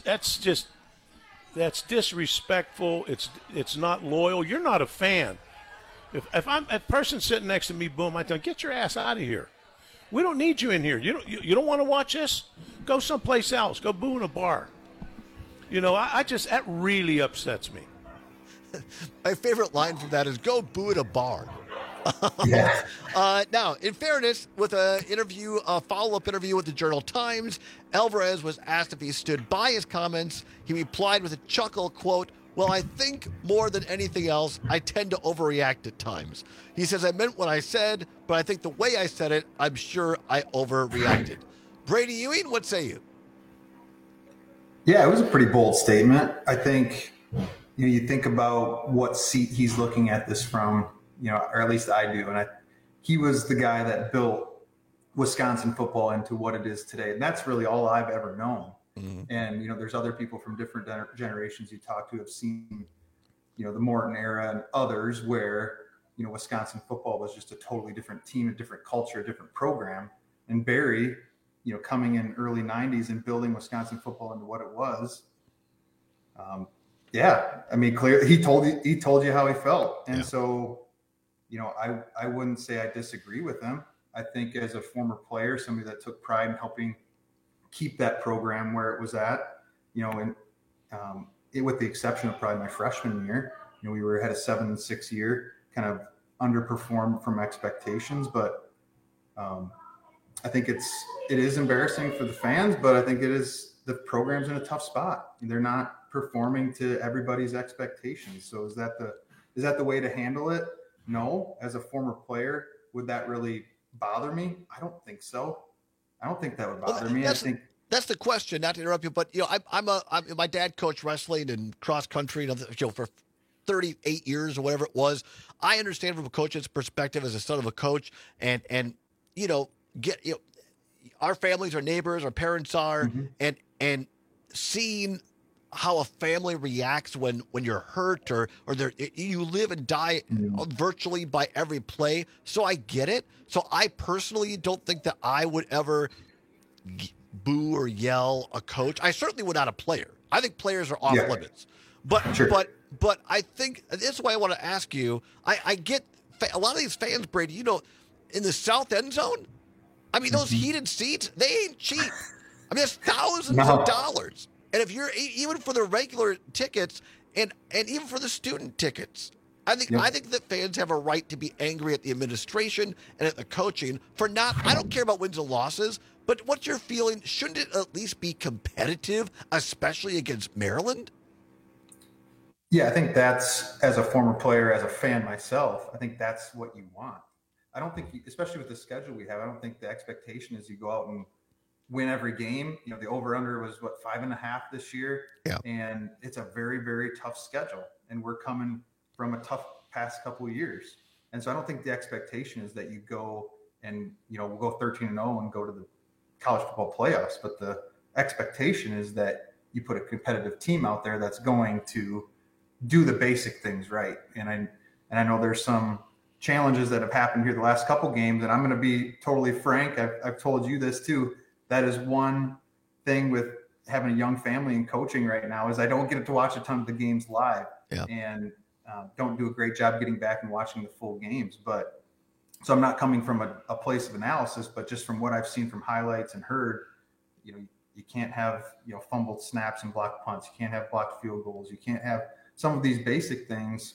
disrespectful. It's not loyal. You're not a fan. If I'm a person sitting next to me, boom, I tell him, get your ass out of here. We don't need you in here. You don't want to watch this? Go someplace else. Go boo in a bar. That really upsets me. My favorite line from that is "Go boo at a bar." Yeah. Now, in fairness, with a follow-up interview with the Journal-Times, Alvarez was asked if he stood by his comments. He replied with a chuckle, quote, "Well, I think more than anything else, I tend to overreact at times." He says, "I meant what I said, but I think the way I said it, I'm sure I overreacted." Brady Ewing, what say you? Yeah, it was a pretty bold statement. I think, you think about what seat he's looking at this from, or at least I do. And he was the guy that built Wisconsin football into what it is today. And that's really all I've ever known. Mm-hmm. And, there's other people from different generations you talk to have seen, the Morton era and others where, Wisconsin football was just a totally different team, a different culture, a different program. And Barry, coming in early 90s and building Wisconsin football into what it was. Clearly he told you how he felt. And so, I wouldn't say I disagree with him. I think as a former player, somebody that took pride in helping keep that program where it was at, with the exception of probably my freshman year, we had a 7-6 year, kind of underperformed from expectations, but I think it is embarrassing for the fans, but I think the program's in a tough spot. They're not performing to everybody's expectations. So is that the way to handle it? No. As a former player, would that really bother me? I don't think so. I don't think that would bother me. That's the question. Not to interrupt you, but my dad coached wrestling and cross country, for 38 years or whatever it was. I understand from a coach's perspective as a son of a coach, and our families, our neighbors, our parents are, mm-hmm. and seeing how a family reacts when you're hurt or you live and die virtually by every play. So I get it. So I personally don't think that I would ever boo or yell a coach. I certainly would not a player. I think players are off limits. But sure. but I think this is why I want to ask you. I get a lot of these fans, Brady. In the south end zone. I mean, those heated seats, they ain't cheap. I mean, that's thousands of dollars. And if you're even for the regular tickets and even for the student tickets, I think that fans have a right to be angry at the administration and at the coaching for not. I don't care about wins and losses, but what's your feeling? Shouldn't it at least be competitive, especially against Maryland? Yeah, I think that's, as a former player, as a fan myself, I think that's what you want. I don't think, especially with the schedule we have, I don't think the expectation is you go out and win every game. The over-under was 5.5 this year. Yeah. And it's a very, very tough schedule. And we're coming from a tough past couple of years. And so I don't think the expectation is that you go and, we'll go 13-0 and go to the college football playoffs. But the expectation is that you put a competitive team out there that's going to do the basic things right. And I know there's some challenges that have happened here the last couple games, and I'm going to be totally frank. I've told you this too. That is one thing with having a young family and coaching right now is I don't get to watch a ton of the games live, and don't do a great job getting back and watching the full games. But so I'm not coming from a place of analysis, but just from what I've seen from highlights and heard, you can't have, fumbled snaps and blocked punts. You can't have blocked field goals. You can't have some of these basic things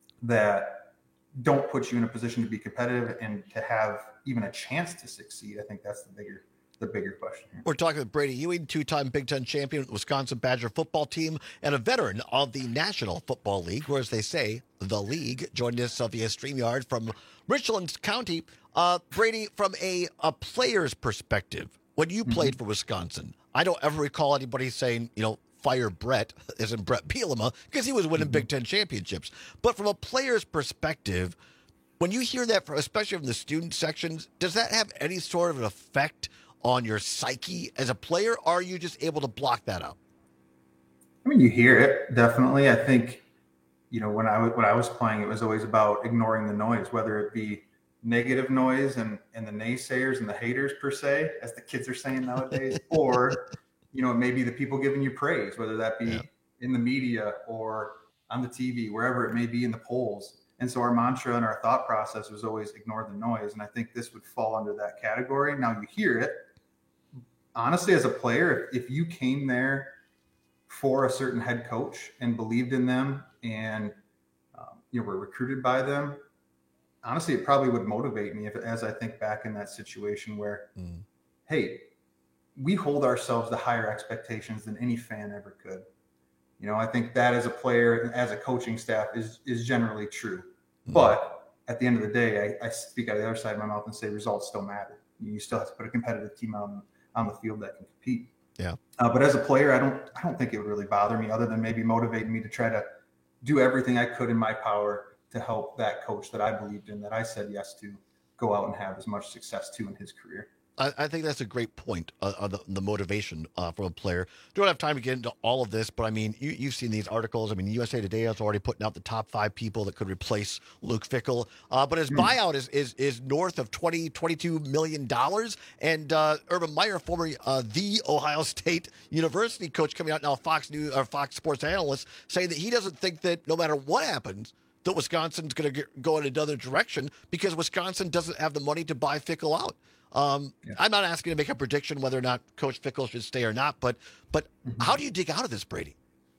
that don't put you in a position to be competitive and to have even a chance to succeed. I think that's the bigger question here. We're talking with Brady Ewing, two-time Big Ten champion with the Wisconsin Badger football team and a veteran of the National Football League, or as they say, the league, joining us via StreamYard from Richland County. Brady, from a player's perspective, when you played for Wisconsin, I don't ever recall anybody saying, fire Brett, as in Brett Bielema, because he was winning Big Ten championships. But from a player's perspective, when you hear that, especially from the student sections, does that have any sort of an effect on your psyche as a player, or are you just able to block that out? I mean, you hear it, definitely. I think, when I was playing, it was always about ignoring the noise, whether it be negative noise and the naysayers and the haters per se, as the kids are saying nowadays, or, it may be the people giving you praise, whether that be in the media or on the TV, wherever it may be in the polls. And so our mantra and our thought process was always ignore the noise. And I think this would fall under that category. Now you hear it. Honestly, as a player, if you came there for a certain head coach and believed in them and were recruited by them, honestly, it probably would motivate me as I think back in that situation where, hey, we hold ourselves to higher expectations than any fan ever could. I think that as a player, as a coaching staff is generally true. But at the end of the day, I speak out of the other side of my mouth and say results still matter. You still have to put a competitive team on the field that can compete. Yeah. But as a player, I don't think it would really bother me, other than maybe motivating me to try to do everything I could in my power to help that coach that I believed in, that I said yes to, go out and have as much success too in his career. I think that's a great point on the motivation from a player. Don't have time to get into all of this, but I mean, you've seen these articles. I mean, USA Today is already putting out the top 5 people that could replace Luke Fickell. But his buyout is north of $22 million. And Urban Meyer, former the Ohio State University coach, coming out now, Fox Sports analyst, saying that he doesn't think that no matter what happens, that Wisconsin's going to go in another direction because Wisconsin doesn't have the money to buy Fickell out. I'm not asking to make a prediction whether or not Coach Fickell should stay or not, but how do you dig out of this, Brady?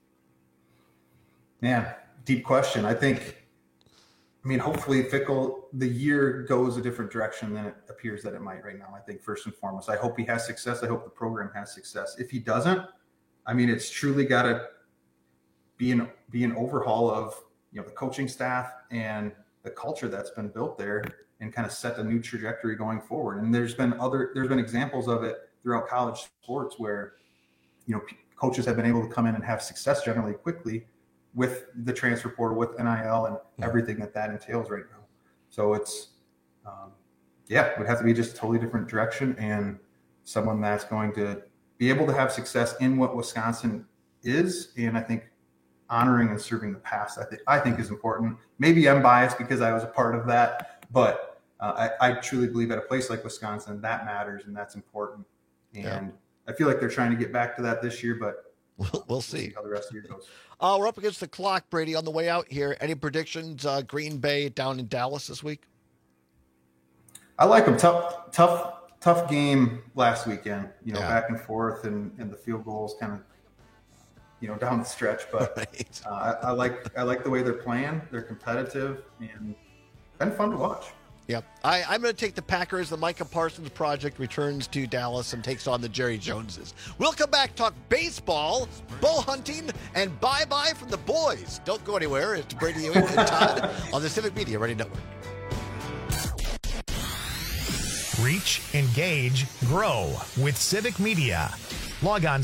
Yeah, deep question. Hopefully Fickell, the year goes a different direction than it appears that it might right now. I think first and foremost, I hope he has success. I hope the program has success. If he doesn't, it's truly got to be an overhaul of the coaching staff and the culture that's been built there, and kind of set a new trajectory going forward. And there's been examples of it throughout college sports where, coaches have been able to come in and have success generally quickly with the transfer portal, with NIL and everything that entails right now. So it's, it would have to be just a totally different direction, and someone that's going to be able to have success in what Wisconsin is. And I think honoring and serving the past, I think is important. Maybe I'm biased because I was a part of that, but I truly believe at a place like Wisconsin, that matters and that's important. And I feel like they're trying to get back to that this year, but we'll see how the rest of the year goes. We're up against the clock, Brady, on the way out here. Any predictions? Green Bay down in Dallas this week? I like them. Tough game last weekend, back and forth and the field goals kind of, down the stretch, but right. I like the way they're playing. They're competitive and been fun to watch. Yep. I'm going to take the Packers. The Micah Parsons project returns to Dallas and takes on the Jerry Joneses. We'll come back, talk baseball, bow hunting, and bye-bye from the boys. Don't go anywhere. It's Brady Ewing and Todd on the Civic Media Radio Network. Reach, engage, grow with Civic Media. Log on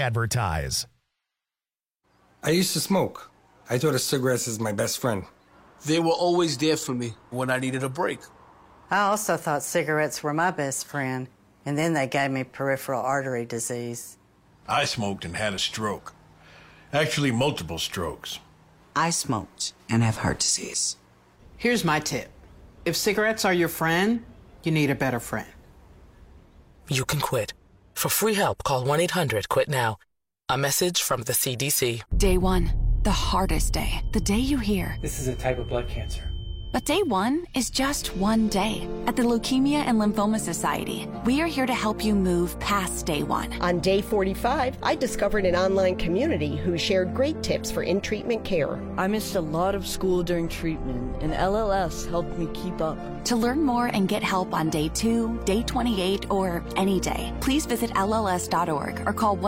civicmedia.us/advertise. I used to smoke. I thought a cigarette is my best friend. They were always there for me when I needed a break. I also thought cigarettes were my best friend, and then they gave me peripheral artery disease. I smoked and had a stroke. Actually, multiple strokes. I smoked and have heart disease. Here's my tip. If cigarettes are your friend, you need a better friend. You can quit. For free help, call 1-800-QUIT-NOW. A message from the CDC. Day one, the hardest day. The day you hear, this is a type of blood cancer. But day one is just one day. At the Leukemia and Lymphoma Society, we are here to help you move past day one. On day 45, I discovered an online community who shared great tips for in-treatment care. I missed a lot of school during treatment, and LLS helped me keep up. To learn more and get help on day 2, day 28, or any day, please visit LLS.org or call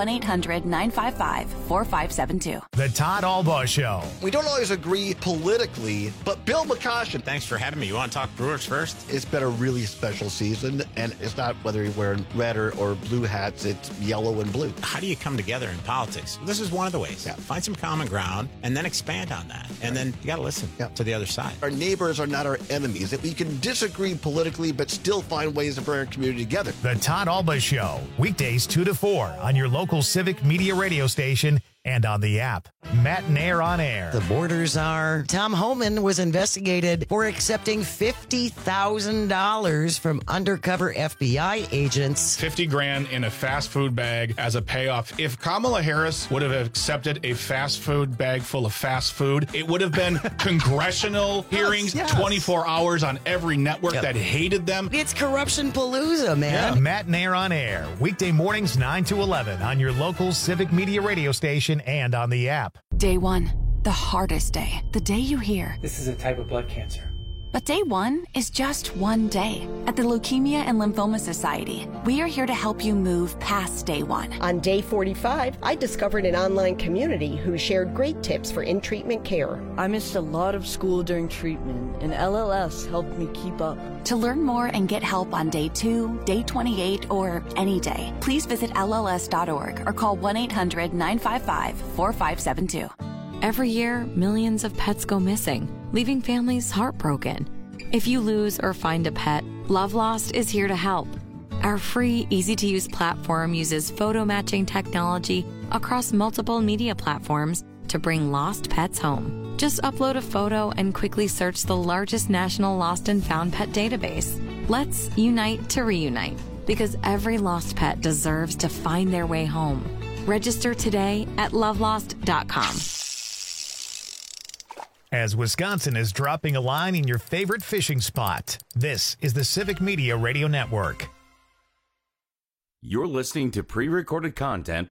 1-800-955-4572. The Todd Albaugh Show. We don't always agree politically, but Bill McCoshen. Thanks for having me. You want to talk Brewers first? It's been a really special season, and it's not whether you're wearing red or blue hats, it's yellow and blue. How do you come together in politics? This is one of the ways. Yeah. Find some common ground and then expand on that. And then you got to listen to the other side. Our neighbors are not our enemies. That we can disagree politically, but still find ways to bring our community together. The Todd Albaugh Show, weekdays 2 to 4 on your local Civic Media radio station and on the app. Matt and Air on Air. The borders are. Tom Homan was investigated for accepting $50,000 from undercover FBI agents. $50,000 in a fast food bag as a payoff. If Kamala Harris would have accepted a fast food bag full of fast food, it would have been congressional hearings, 24 hours on every network that hated them. It's corruption palooza, man. Yeah. Matt and Air on Air. Weekday mornings 9 to 11 on your local Civic Media radio station and on the app. Day one, the hardest day. The day you hear, this is a type of blood cancer. But day one is just one day. At the Leukemia and Lymphoma Society, we are here to help you move past day one. On day 45, I discovered an online community who shared great tips for in-treatment care. I missed a lot of school during treatment, and LLS helped me keep up. To learn more and get help on day 2, day 28, or any day, please visit LLS.org or call 1-800-955-4572. Every year, millions of pets go missing, leaving families heartbroken. If you lose or find a pet, Love Lost is here to help. Our free, easy-to-use platform uses photo matching technology across multiple media platforms to bring lost pets home. Just upload a photo and quickly search the largest national lost and found pet database. Let's unite to reunite, because every lost pet deserves to find their way home. Register today at lovelost.com. As Wisconsin is dropping a line in your favorite fishing spot, this is the Civic Media Radio Network. You're listening to pre-recorded content.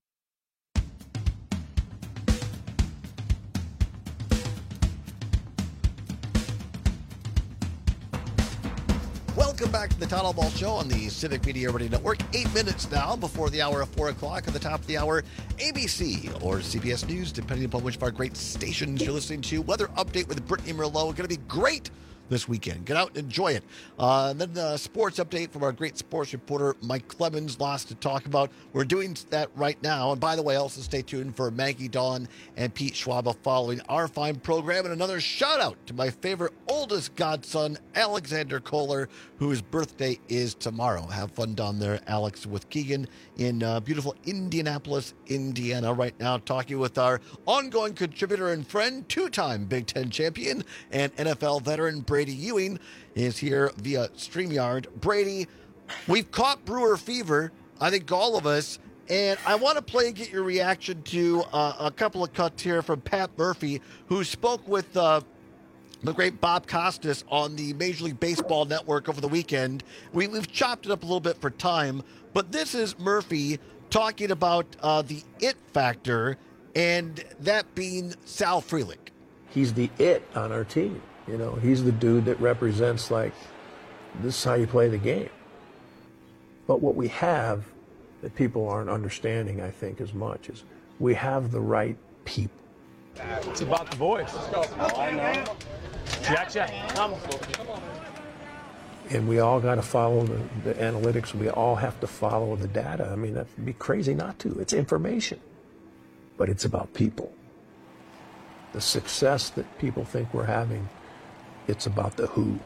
Welcome back to the Todd Albaugh Show on the Civic Media Radio Network. 8 minutes now before the hour of 4 o'clock. At the top of the hour, ABC or CBS News, depending upon which of our great stations you're listening to. Weather update with Brittany Merlot. Going to be great this weekend. Get out and enjoy it. And then the sports update from our great sports reporter, Mike Clemens. Lots to talk about. We're doing that right now. And by the way, also stay tuned for Maggie Dawn and Pete Schwaba following our fine program. And another shout out to my favorite oldest godson, Alexander Kohler, whose birthday is tomorrow. Have fun down there, Alex, with Keegan in beautiful Indianapolis, Indiana. Right now, talking with our ongoing contributor and friend, two-time Big Ten champion and NFL veteran, Brady Ewing, is here via StreamYard. Brady, we've caught Brewer fever, I think all of us, and I want to play and get your reaction to a couple of cuts here from Pat Murphy, who spoke with the great Bob Costas on the Major League Baseball Network over the weekend. We've chopped it up a little bit for time, but this is Murphy talking about the it factor, and that being Sal Frelick. He's the it on our team. You know, he's the dude that represents, like, this is how you play the game. But what we have that people aren't understanding, I think, as much is we have the right people. It's about the boys. Let's go. I know. Jack. Come on. And we all got to follow the analytics. We all have to follow the data. I mean, that'd be crazy not to. It's information. But it's about people. The success that people think we're having It's about the who.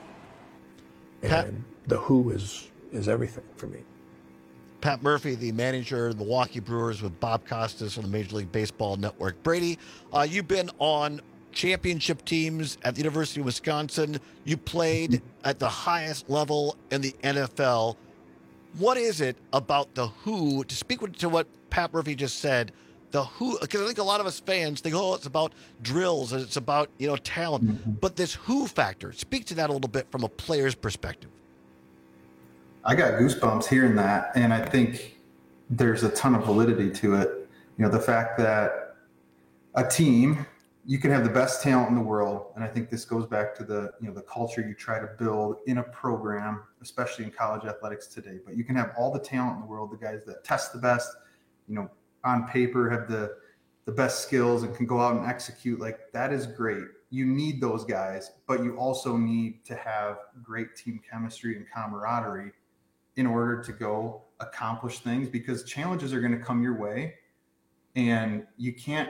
And the who is everything for me. Pat Murphy, the manager of the Milwaukee Brewers, with Bob Costas from the Major League Baseball Network. Brady, you've been on championship teams at the University of Wisconsin. You played at the highest level in the NFL. What is it about the who, to speak to what Pat Murphy just said, the who, because I think a lot of us fans think, oh, it's about drills and it's about, talent. But this who factor, speak to that a little bit from a player's perspective. I got goosebumps hearing that, and I think there's a ton of validity to it. The fact that a team, you can have the best talent in the world, and I think this goes back to the culture you try to build in a program, especially in college athletics today. But you can have all the talent in the world, the guys that test the best, on paper have the best skills and can go out and execute. Like, that is great. You need those guys, but you also need to have great team chemistry and camaraderie in order to go accomplish things, because challenges are going to come your way, and you can't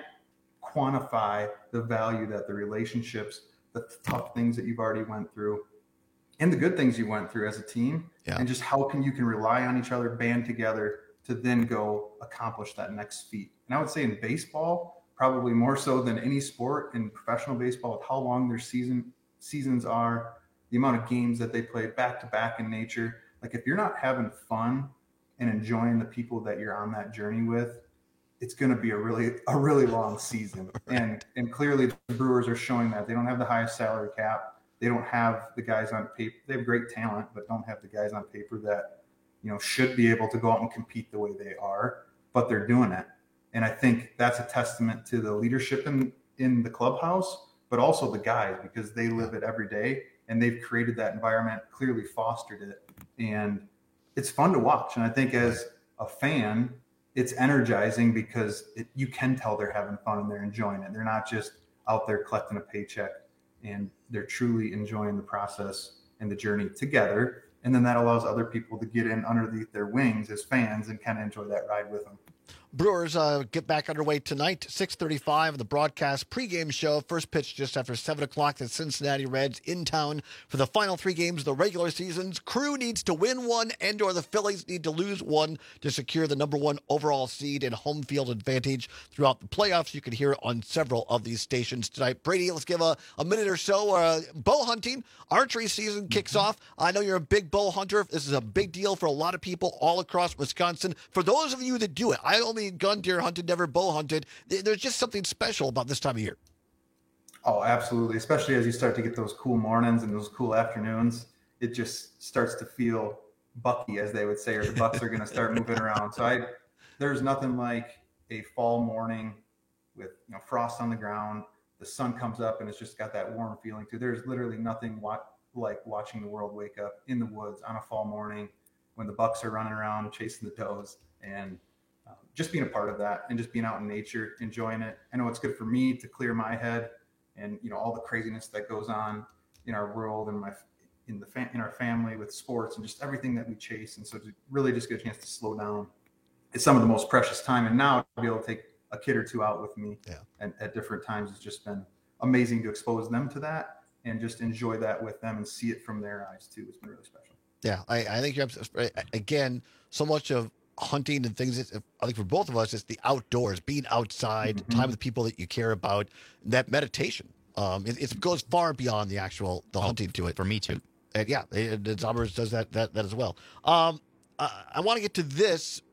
quantify the value that the relationships, the tough things that you've already went through, and the good things you went through as a team, and just how you can rely on each other, band together to then go accomplish that next feat. And I would say in baseball, probably more so than any sport in professional baseball, with how long their seasons are, the amount of games that they play back to back in nature. Like, if you're not having fun and enjoying the people that you're on that journey with, it's going to be a really long season. And clearly the Brewers are showing that. They don't have the highest salary cap. They don't have the guys on paper. They have great talent, but don't have the guys on paper that, should be able to go out and compete the way they are, but they're doing it. And I think that's a testament to the leadership in the clubhouse, but also the guys, because they live it every day and they've created that environment, clearly fostered it. And it's fun to watch. And I think as a fan, it's energizing because you can tell they're having fun and they're enjoying it. They're not just out there collecting a paycheck, and they're truly enjoying the process and the journey together. And then that allows other people to get in underneath their wings as fans and kind of enjoy that ride with them. Brewers get back underway tonight, 6:35, the broadcast pregame show. First pitch just after 7 o'clock. The Cincinnati Reds in town for the final 3 games of the regular season's. Crew needs to win one, and/or the Phillies need to lose one to secure the number 1 overall seed and home field advantage throughout the playoffs. You can hear it on several of these stations tonight. Brady, let's give a minute or so. Bow hunting, archery season kicks off. I know you're a big bow hunter. This is a big deal for a lot of people all across Wisconsin. For those of you that do it, I only gun deer hunted, never bow hunted. There's just something special about this time of year. Oh, absolutely. Especially as you start to get those cool mornings and those cool afternoons, it just starts to feel bucky, as they would say, or the bucks are going to start moving around. So there's nothing like a fall morning with frost on the ground. The sun comes up and it's just got that warm feeling too. There's literally nothing like watching the world wake up in the woods on a fall morning when the bucks are running around chasing the does, and just being a part of that and just being out in nature, enjoying it. I know it's good for me to clear my head and, all the craziness that goes on in our world and in our family with sports and just everything that we chase. And so to really just get a chance to slow down, it's some of the most precious time. And now to be able to take a kid or two out with me and at different times, it's just been amazing to expose them to that and just enjoy that with them and see it from their eyes too. It's been really special. Yeah. I think you're again, so much of hunting and things, I think for both of us, it's the outdoors, being outside, time with people that you care about, that meditation. It goes far beyond the hunting to it. For me too. And Zombers does that as well. I want to get to this.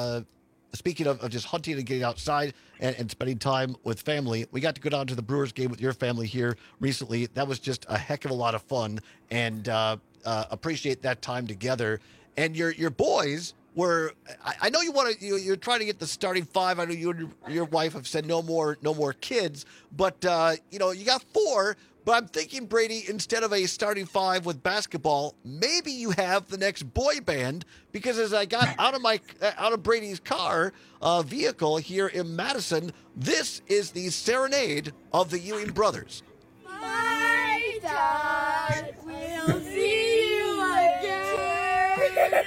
Speaking of just hunting and getting outside and spending time with family, we got to go down to the Brewers game with your family here recently. That was just a heck of a lot of fun, and appreciate that time together. And your boys were, I know you're trying to get the starting 5. I know you and your wife have said no more kids, but you got 4. But I'm thinking, Brady, instead of a starting 5 with basketball, maybe you have the next boy band, because as I got out of Brady's car vehicle here in Madison, this is the serenade of the Ewing brothers. My dad will see you again.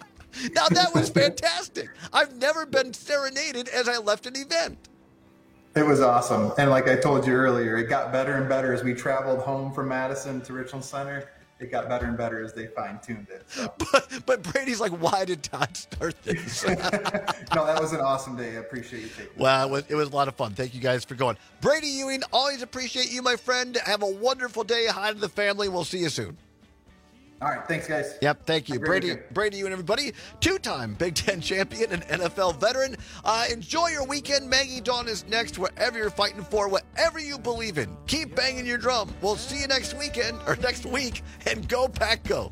Now, that was fantastic. I've never been serenaded as I left an event. It was awesome. And like I told you earlier, it got better and better as we traveled home from Madison to Richland Center. It got better and better as they fine-tuned it. So. But Brady's like, why did Todd start this? No, that was an awesome day. I appreciate you taking it. Well, it was a lot of fun. Thank you guys for going. Brady Ewing, always appreciate you, my friend. Have a wonderful day. Hi to the family. We'll see you soon. All right. Thanks, guys. Yep. Thank you. Brady Ewing, everybody. Two-time Big Ten champion and NFL veteran. Enjoy your weekend. Maggie Dawn is next wherever you're fighting for, whatever you believe in. Keep banging your drum. We'll see you next week, and go Pack Go.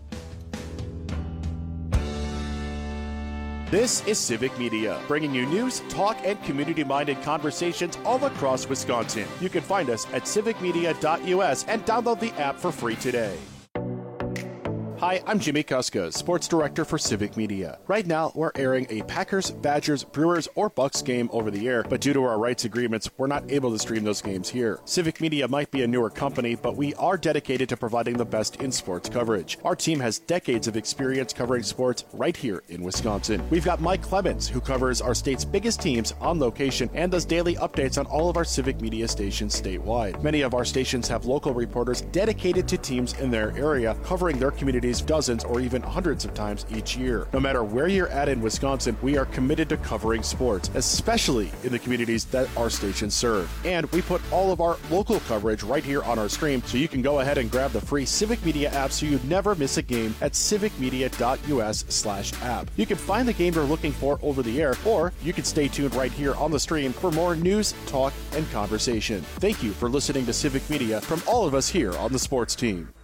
This is Civic Media, bringing you news, talk, and community-minded conversations all across Wisconsin. You can find us at civicmedia.us and download the app for free today. Hi, I'm Jimmy Kuska, Sports Director for Civic Media. Right now, we're airing a Packers, Badgers, Brewers, or Bucks game over the air, but due to our rights agreements, we're not able to stream those games here. Civic Media might be a newer company, but we are dedicated to providing the best in sports coverage. Our team has decades of experience covering sports right here in Wisconsin. We've got Mike Clemens, who covers our state's biggest teams on location and does daily updates on all of our Civic Media stations statewide. Many of our stations have local reporters dedicated to teams in their area, covering their communities dozens or even hundreds of times each year. No matter where you're at in Wisconsin, we are committed to covering sports, especially in the communities that our stations serve. And we put all of our local coverage right here on our stream, so you can go ahead and grab the free Civic Media app so you never miss a game at civicmedia.us/app. You can find the game you're looking for over the air, or you can stay tuned right here on the stream for more news, talk, and conversation. Thank you for listening to Civic Media from all of us here on the sports team.